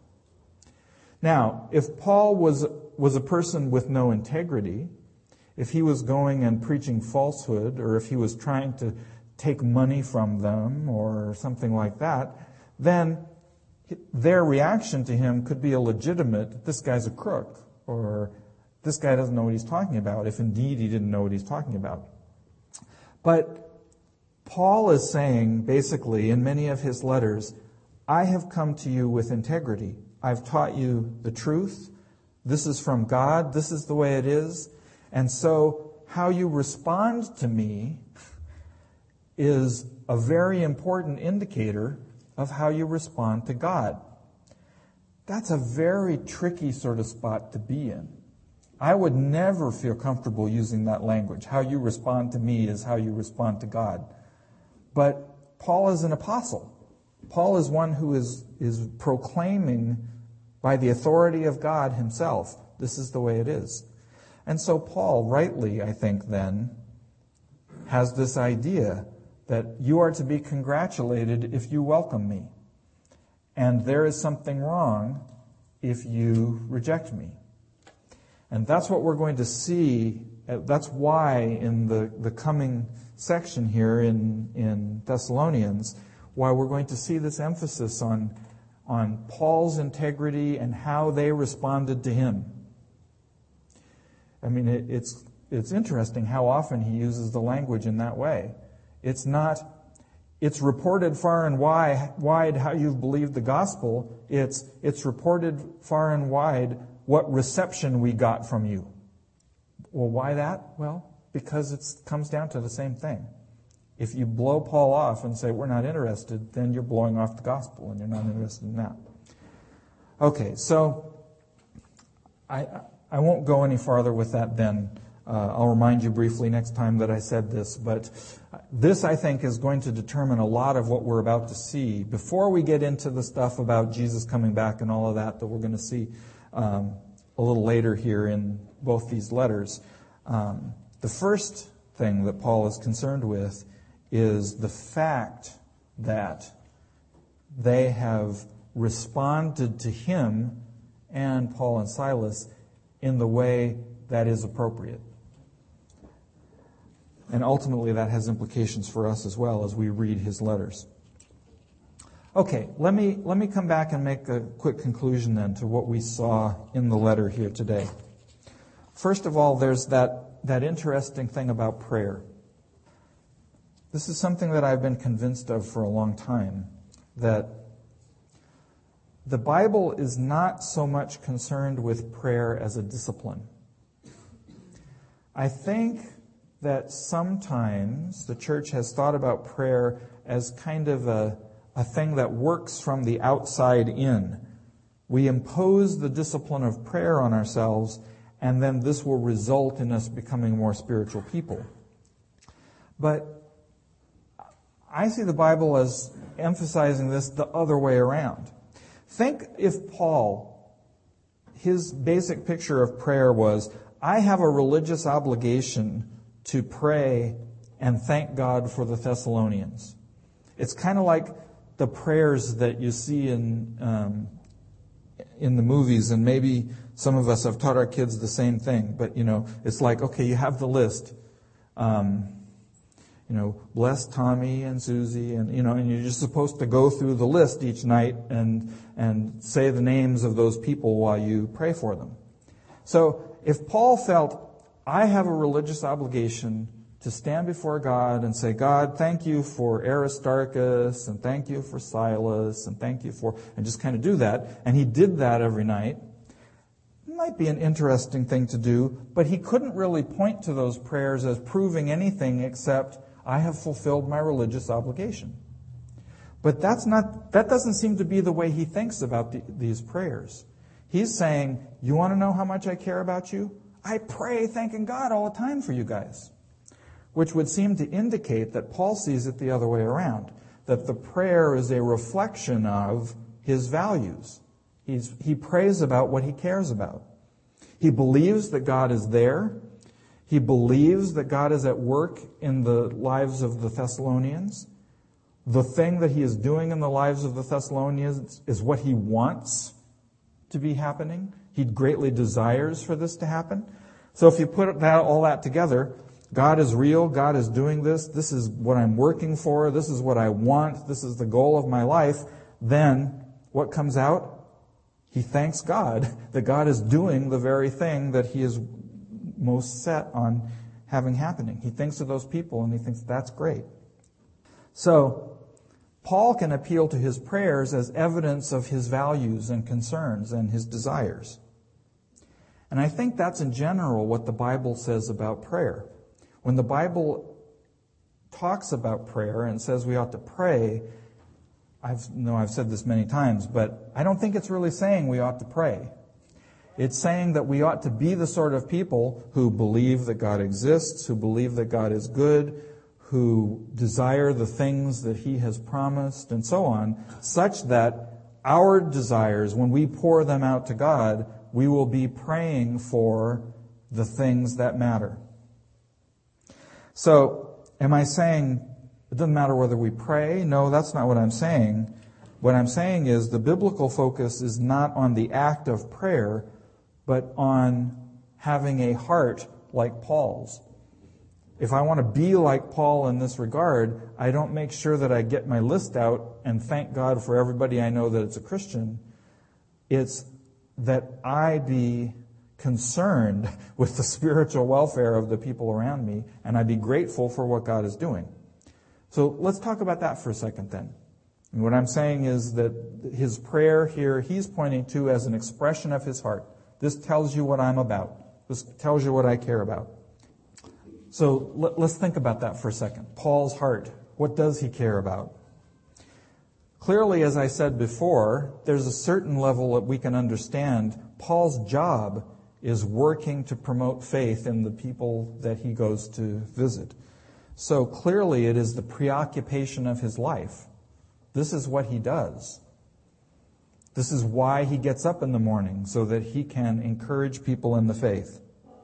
B: Now, if Paul was a person with no integrity, if he was going and preaching falsehood, or if he was trying to take money from them or something like that, then their reaction to him could be a legitimate, this guy's a crook, or this guy doesn't know what he's talking about, if indeed he didn't know what he's talking about. But Paul is saying, basically, in many of his letters, I have come to you with integrity. I've taught you the truth. This is from God. This is the way it is. And so how you respond to me is a very important indicator of how you respond to God. That's a very tricky sort of spot to be in. I would never feel comfortable using that language. How you respond to me is how you respond to God. But Paul is an apostle. Paul is one who is proclaiming by the authority of God himself, this is the way it is. And so Paul, rightly, I think then, has this idea that you are to be congratulated if you welcome me. And there is something wrong if you reject me. And that's what we're going to see. That's why in the coming section here in Thessalonians, why we're going to see this emphasis on Paul's integrity and how they responded to him. I mean, it's interesting how often he uses the language in that way. It's reported far and wide how you've believed the gospel. It's reported far and wide what reception we got from you. Well, why that? Well, because it comes down to the same thing. If you blow Paul off and say, we're not interested, then you're blowing off the gospel and you're not interested in that. Okay, so I won't go any farther with that then. I'll remind you briefly next time that I said this, but this, I think, is going to determine a lot of what we're about to see before we get into the stuff about Jesus coming back and all of that we're going to see a little later here in both these letters. The first thing that Paul is concerned with is the fact that they have responded to him and Paul and Silas in the way that is appropriate. And ultimately that has implications for us as well as we read his letters. Okay, let me come back and make a quick conclusion then to what we saw in the letter here today. First of all, there's that interesting thing about prayer. This is something that I've been convinced of for a long time, that the Bible is not so much concerned with prayer as a discipline. I think that sometimes the church has thought about prayer as kind of a thing that works from the outside in. We impose the discipline of prayer on ourselves, and then this will result in us becoming more spiritual people. But I see the Bible as emphasizing this the other way around. Think if Paul, his basic picture of prayer was, I have a religious obligation to pray and thank God for the Thessalonians. It's kind of like the prayers that you see in the movies, and maybe some of us have taught our kids the same thing, but it's like, okay, you have the list. Bless Tommy and Susie, and you're just supposed to go through the list each night and say the names of those people while you pray for them. So if Paul felt, I have a religious obligation to stand before God and say, God, thank you for Aristarchus, and thank you for Silas, and thank you for, and just kind of do that, and he did that every night, it might be an interesting thing to do, but he couldn't really point to those prayers as proving anything except, I have fulfilled my religious obligation. But that doesn't seem to be the way he thinks about these prayers. He's saying, you want to know how much I care about you? I pray thanking God all the time for you guys. Which would seem to indicate that Paul sees it the other way around, that the prayer is a reflection of his values. He prays about what he cares about. He believes that God is there. He believes that God is at work in the lives of the Thessalonians. The thing that he is doing in the lives of the Thessalonians is what he wants to be happening. He greatly desires for this to happen. So if you put all that together, God is real, God is doing this, this is what I'm working for, this is what I want, this is the goal of my life, then what comes out? He thanks God that God is doing the very thing that he is most set on having happening. He thinks of those people and he thinks that's great. So Paul can appeal to his prayers as evidence of his values and concerns and his desires. And I think that's in general what the Bible says about prayer. When the Bible talks about prayer and says we ought to pray, I've said this many times, but I don't think it's really saying we ought to pray. It's saying that we ought to be the sort of people who believe that God exists, who believe that God is good, who desire the things that He has promised, and so on, such that our desires, when we pour them out to God, we will be praying for the things that matter. So, am I saying it doesn't matter whether we pray? No, that's not what I'm saying. What I'm saying is the biblical focus is not on the act of prayer, but on having a heart like Paul's. If I want to be like Paul in this regard, I don't make sure that I get my list out and thank God for everybody I know that it's a Christian. It's that I be concerned with the spiritual welfare of the people around me, and I be grateful for what God is doing. So let's talk about that for a second then. And what I'm saying is that his prayer here, he's pointing to as an expression of his heart. This tells you what I'm about. This tells you what I care about. So let's think about that for a second. Paul's heart, what does he care about? Clearly, as I said before, there's a certain level that we can understand. Paul's job is working to promote faith in the people that he goes to visit. So clearly it is the preoccupation of his life. This is what he does. This is why he gets up in the morning, so that he can encourage people in the faith.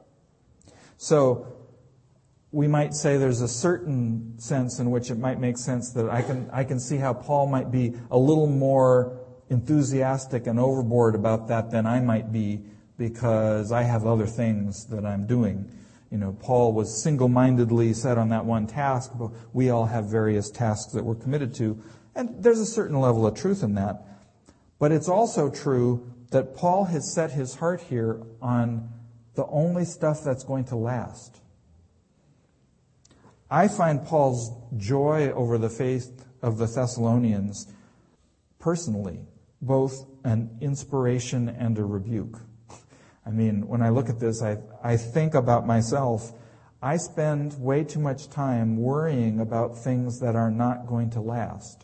B: So we might say there's a certain sense in which it might make sense that I can see how Paul might be a little more enthusiastic and overboard about that than I might be, because I have other things that I'm doing. Paul was single-mindedly set on that one task, but we all have various tasks that we're committed to. And there's a certain level of truth in that. But it's also true that Paul has set his heart here on the only stuff that's going to last. I find Paul's joy over the faith of the Thessalonians personally both an inspiration and a rebuke. I mean, when I look at this, I think about myself. I spend way too much time worrying about things that are not going to last.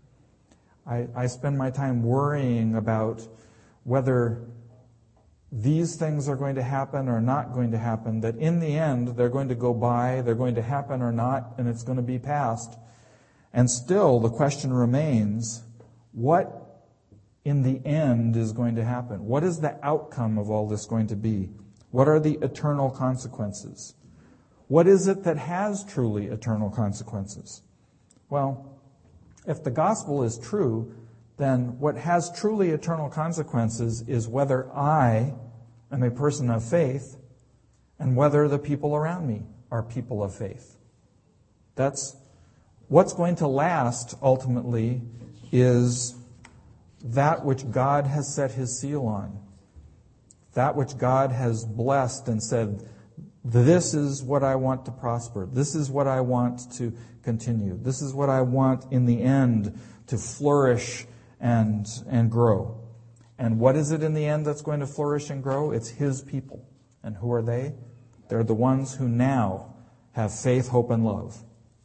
B: I spend my time worrying about whether these things are going to happen or not going to happen, that in the end they're going to go by, they're going to happen or not, and it's going to be past. And still the question remains, what in the end is going to happen? What is the outcome of all this going to be? What are the eternal consequences? What is it that has truly eternal consequences? Well, if the gospel is true, then what has truly eternal consequences is whether I am a person of faith and whether the people around me are people of faith. That's what's going to last ultimately, is that which God has set His seal on, that which God has blessed and said, this is what I want to prosper. This is what I want to continue. This is what I want in the end to flourish and grow. And what is it in the end that's going to flourish and grow? It's His people. And who are they? They're the ones who now have faith, hope, and love.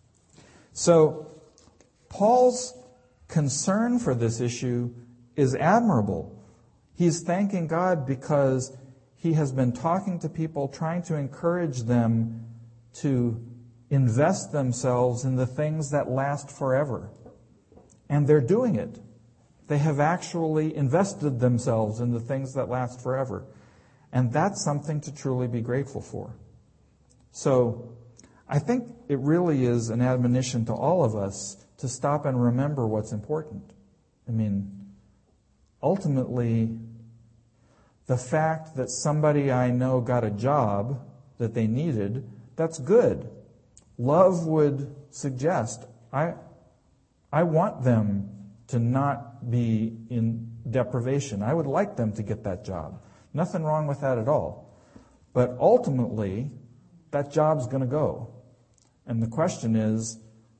B: So Paul's concern for this issue is admirable. He's thanking God because he has been talking to people, trying to encourage them to invest themselves in the things that last forever. And they're doing it. They have actually invested themselves in the things that last forever. And that's something to truly be grateful for. So I think it really is an admonition to all of us to stop and remember what's important. I mean, ultimately, the fact that somebody I know got a job that they needed, that's good. Love would suggest, I want them to not be in deprivation. I would like them to get that job. Nothing wrong with that at all. But ultimately, that job's going to go. And the question is,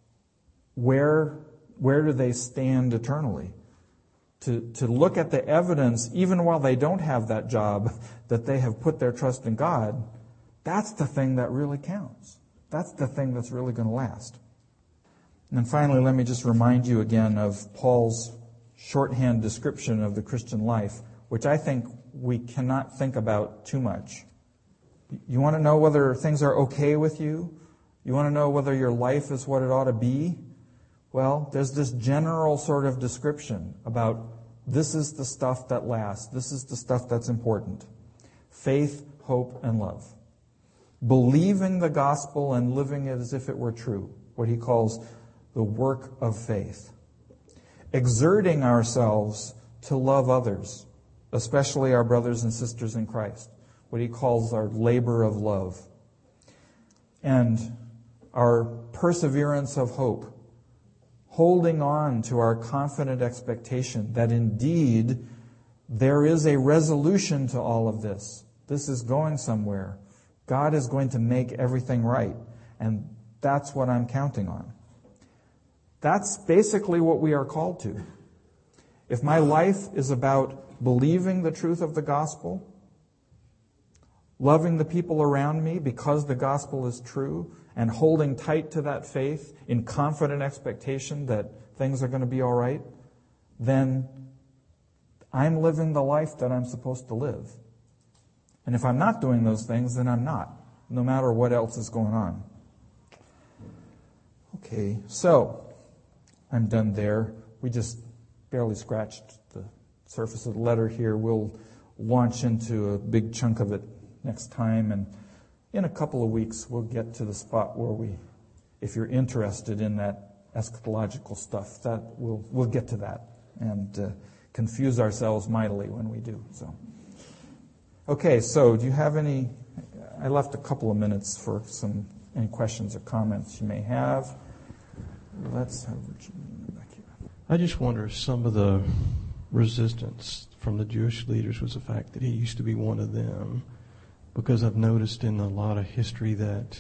B: where do they stand eternally? To look at the evidence, even while they don't have that job, that they have put their trust in God, that's the thing that really counts. That's the thing that's really going to last. And then finally, let me just remind you again of Paul's shorthand description of the Christian life, which I think we cannot think about too much. You want to know whether things are okay with you? You want to know whether your life is what it ought to be? Well, there's this general sort of description about this is the stuff that lasts. This is the stuff that's important. Faith, hope, and love. Believing the gospel and living it as if it were true. What he calls the work of faith. Exerting ourselves to love others, especially our brothers and sisters in Christ. What he calls our labor of love. And our perseverance of hope. Holding on to our confident expectation that indeed there is a resolution to all of this. This is going somewhere. God is going to make everything right. And that's what I'm counting on. That's basically what we are called to. If my life is about believing the truth of the gospel, loving the people around me because the gospel is true, and holding tight to that faith in confident expectation that things are going to be all right, then I'm living the life that I'm supposed to live. And if I'm not doing those things, then I'm not, no matter what else is going on. Okay, so I'm done there. We just barely scratched the surface of the letter here. We'll launch into a big chunk of it next time, and in a couple of weeks, we'll get to the spot where if you're interested in that eschatological stuff, that we'll get to that and confuse ourselves mightily when we do. So, okay. So, do you have any? I left a couple of minutes for any questions or comments you may have. Let's have Virginia back here.
C: I just wonder if some of the resistance from the Jewish leaders was the fact that he used to be one of them. Because I've noticed in a lot of history that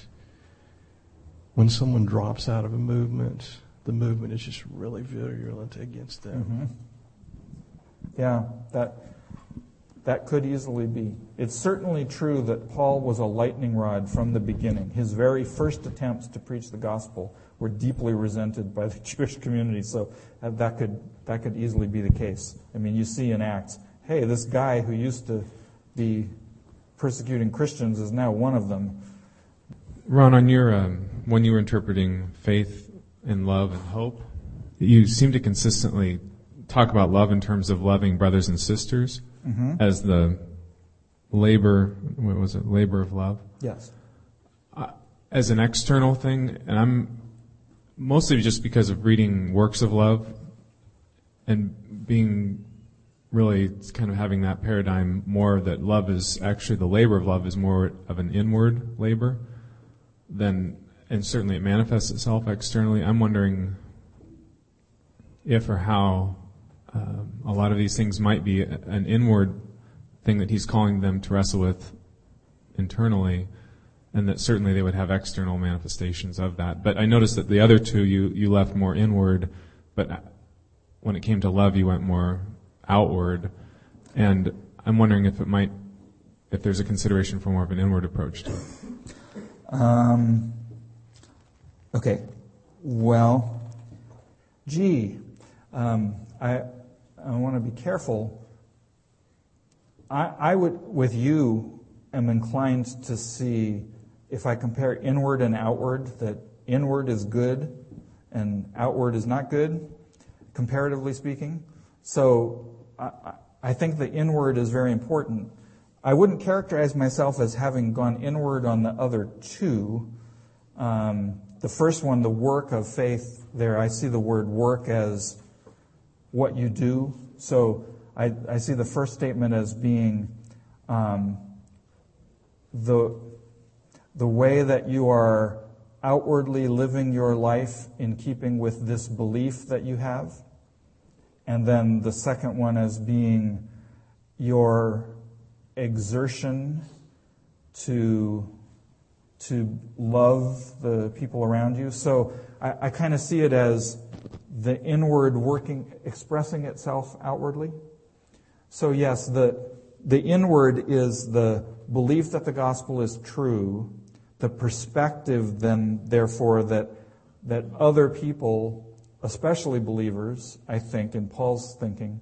C: when someone drops out of a movement, the movement is just really virulent against them.
B: Mm-hmm. Yeah, that could easily be. It's certainly true that Paul was a lightning rod from the beginning. His very first attempts to preach the gospel were deeply resented by the Jewish community, so that could easily be the case. I mean, you see in Acts, hey, this guy who used to be persecuting Christians is now one of them.
D: Ron, on your when you were interpreting faith and love and hope, you seem to consistently talk about love in terms of loving brothers and sisters as the labor. What was it? Labor of love.
B: Yes.
D: As an external thing, and I'm mostly just because of reading works of love and being really kind of having that paradigm more that love is actually the labor of love is more of an inward labor than, and certainly it manifests itself externally. I'm wondering if or how a lot of these things might be an inward thing that he's calling them to wrestle with internally, and that certainly they would have external manifestations of that. But I noticed that the other two you left more inward, but when it came to love you went more outward, and I'm wondering if there's a consideration for more of an inward approach to it.
B: Okay. Well, I want to be careful. I would, with you, am inclined to see, if I compare inward and outward, that inward is good and outward is not good, comparatively speaking. So I think the inward is very important. I wouldn't characterize myself as having gone inward on the other two. The first one, the work of faith, there I see the word work as what you do. So I see the first statement as being the way that you are outwardly living your life in keeping with this belief that you have. And then the second one as being your exertion to love the people around you. So I kind of see it as the inward working, expressing itself outwardly. So yes, the inward is the belief that the gospel is true, the perspective then, therefore, that other people, especially believers, I think, in Paul's thinking,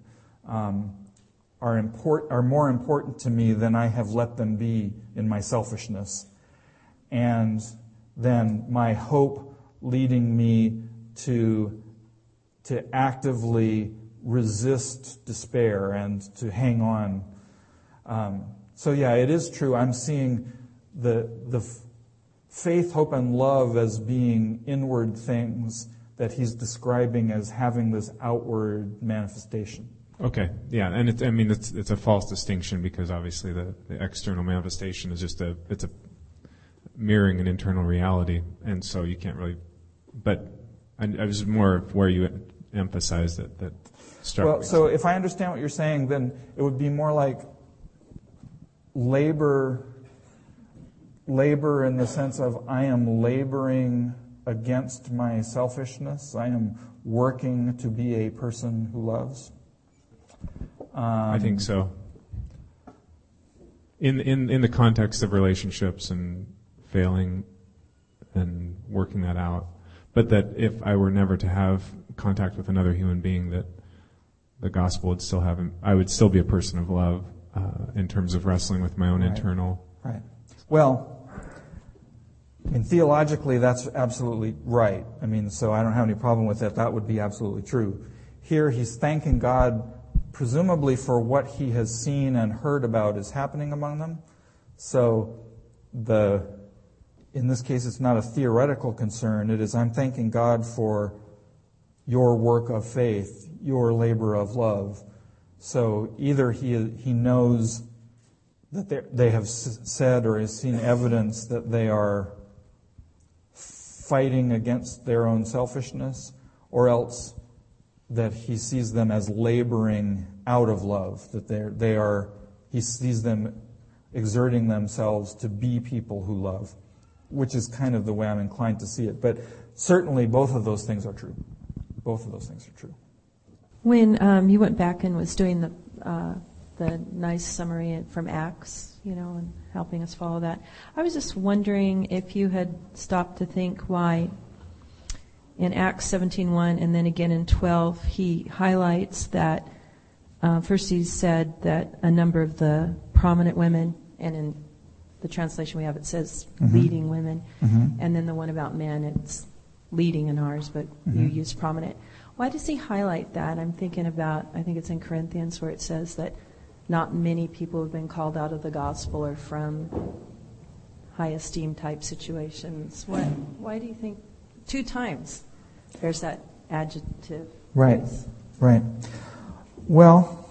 B: are more important to me than I have let them be in my selfishness. And than my hope leading me to actively resist despair and to hang on. So yeah, it is true. I'm seeing the faith, hope, and love as being inward things that he's describing as having this outward manifestation.
D: Okay, yeah, and it's a false distinction because obviously the external manifestation is just it's a mirroring an internal reality, and so you can't really. But I was more of where you emphasized that struck me.
B: Well, so if I understand what you're saying, then it would be more like labor in the sense of I am laboring against my selfishness. I am working to be a person who loves.
D: I think so. In the context of relationships and failing and working that out, but that if I were never to have contact with another human being, that the gospel would still have, I would still be a person of love in terms of wrestling with my own internal.
B: Right. Well, I mean, theologically, that's absolutely right. I mean, so I don't have any problem with that. That would be absolutely true. Here, he's thanking God, presumably for what he has seen and heard about is happening among them. So, in this case, it's not a theoretical concern. It is, I'm thanking God for your work of faith, your labor of love. So, either he knows that they have said or has seen evidence that they are fighting against their own selfishness, or else that he sees them as laboring out of love, that he sees them exerting themselves to be people who love, which is kind of the way I'm inclined to see it. But certainly both of those things are true. Both of those things are true.
E: When you went back and was doing the nice summary from Acts, and helping us follow that, I was just wondering if you had stopped to think why in Acts 17:1 and then again in 12 he highlights that first he said that a number of the prominent women, and in the translation we have it says leading women, and then the one about men, it's leading in ours, but you use prominent. Why does he highlight that? I'm thinking about, I think it's in Corinthians where it says that not many people have been called out of the gospel or from high esteem type situations. Why do you think 2 times there's that adjective?
B: Right. Well,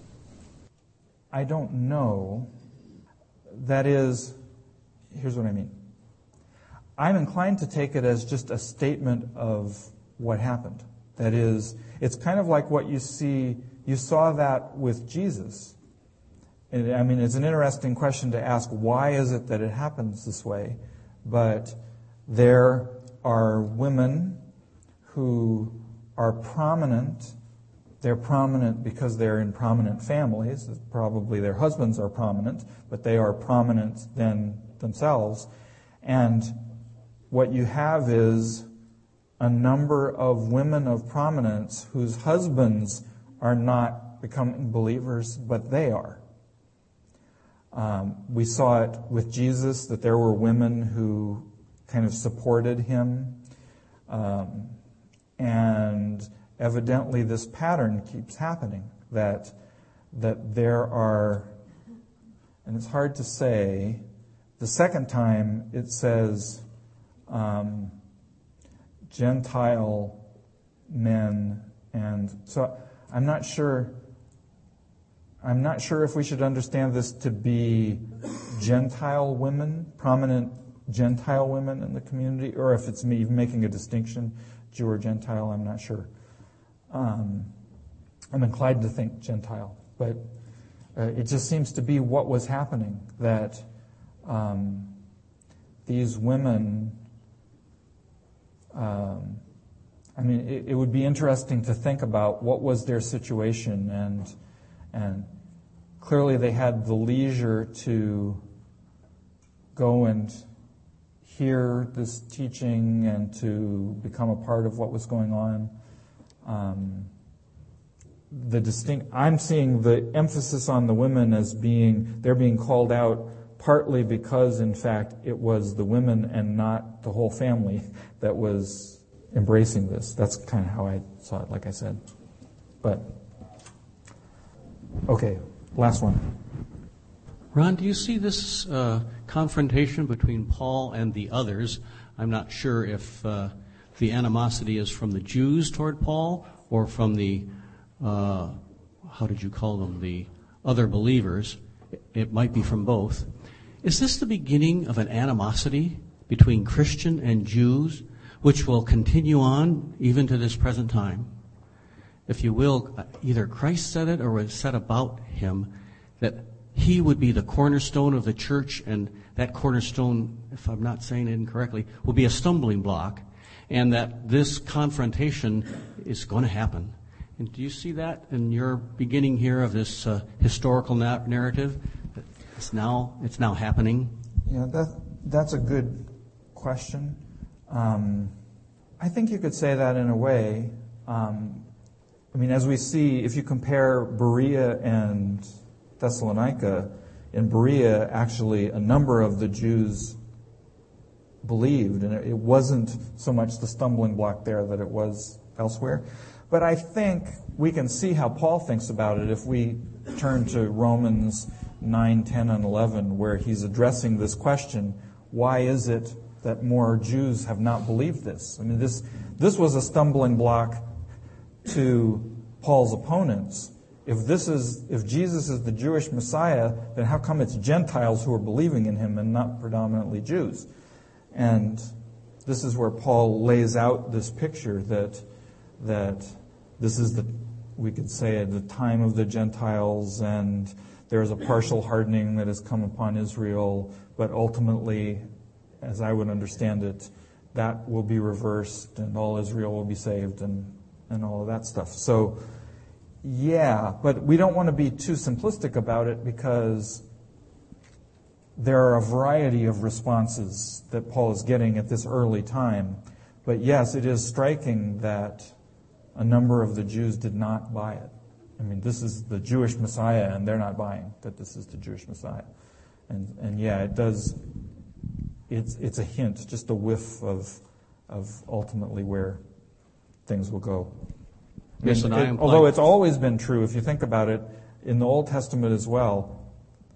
B: I don't know. That is, here's what I mean. I'm inclined to take it as just a statement of what happened. That is, it's kind of like what you saw that with Jesus. I mean, it's an interesting question to ask, why is it that it happens this way? But there are women who are prominent. They're prominent because they're in prominent families. Probably their husbands are prominent, but they are prominent then themselves. And what you have is a number of women of prominence whose husbands are not becoming believers, but they are. We saw it with Jesus, that there were women who kind of supported him. And evidently this pattern keeps happening, that there are, and it's hard to say, the second time it says Gentile men, and so I'm not sure if we should understand this to be Gentile women, prominent Gentile women in the community, or if it's me even making a distinction, Jew or Gentile, I'm not sure. I'm inclined to think Gentile, but it just seems to be what was happening, that these women, it would be interesting to think about what was their situation, and clearly they had the leisure to go and hear this teaching and to become a part of what was going on. I'm seeing the emphasis on the women as they're being called out partly because, in fact, it was the women and not the whole family that was embracing this. That's kind of how I saw it, like I said. But, okay, last one.
F: Ron, do you see this confrontation between Paul and the others? I'm not sure if the animosity is from the Jews toward Paul or from the, how did you call them, the other believers. It might be from both. Is this the beginning of an animosity between Christian and Jews, which will continue on even to this present time? If you will, either Christ said it or was said about him that he would be the cornerstone of the church, and that cornerstone, if I'm not saying it incorrectly, will be a stumbling block, and that this confrontation is going to happen. And do you see that in your beginning here of this historical narrative? It's now happening.
B: Yeah, that's a good question. I think you could say that in a way. I mean, as we see, if you compare Berea and Thessalonica, in Berea, actually, a number of the Jews believed, and it wasn't so much the stumbling block there that it was elsewhere. But I think we can see how Paul thinks about it if we turn to Romans 9, 10, and 11, where he's addressing this question, why is it that more Jews have not believed this? I mean, this was a stumbling block to Paul's opponents. If Jesus is the Jewish Messiah, then how come it's Gentiles who are believing in him and not predominantly Jews? And this is where Paul lays out this picture that this is we could say, the time of the Gentiles, and there's a partial hardening that has come upon Israel, but ultimately, as I would understand it, that will be reversed and all Israel will be saved and all of that stuff. So, yeah, but we don't want to be too simplistic about it because there are a variety of responses that Paul is getting at this early time. But yes, it is striking that a number of the Jews did not buy it. I mean, this is the Jewish Messiah, and they're not buying that this is the Jewish Messiah. And yeah, it does. It's a hint, just a whiff of ultimately where things will go.
F: Yes, and
B: although it's always been true, if you think about it, in the Old Testament as well,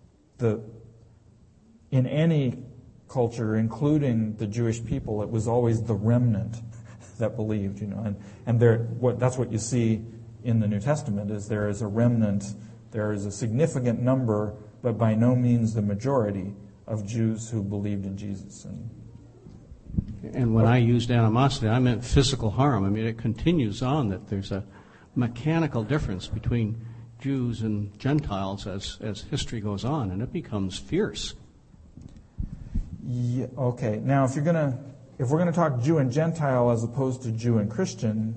B: in any culture, including the Jewish people, it was always the remnant that believed, and that's what you see in the New Testament, is there is a remnant, there is a significant number, but by no means the majority of Jews who believed in Jesus.
F: And when I used animosity, I meant physical harm. I mean, it continues on that there's a mechanical difference between Jews and Gentiles as history goes on, and it becomes fierce.
B: Yeah, okay. Now, if we're going to talk Jew and Gentile as opposed to Jew and Christian,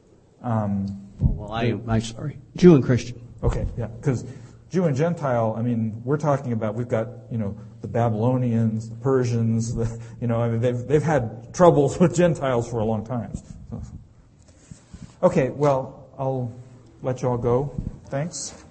F: I'm sorry, Jew and Christian.
B: Okay, yeah, because Jew and Gentile, I mean, we're talking about, we've got, the Babylonians, the Persians, they've had troubles with Gentiles for a long time. Okay, well, I'll let you all go. Thanks.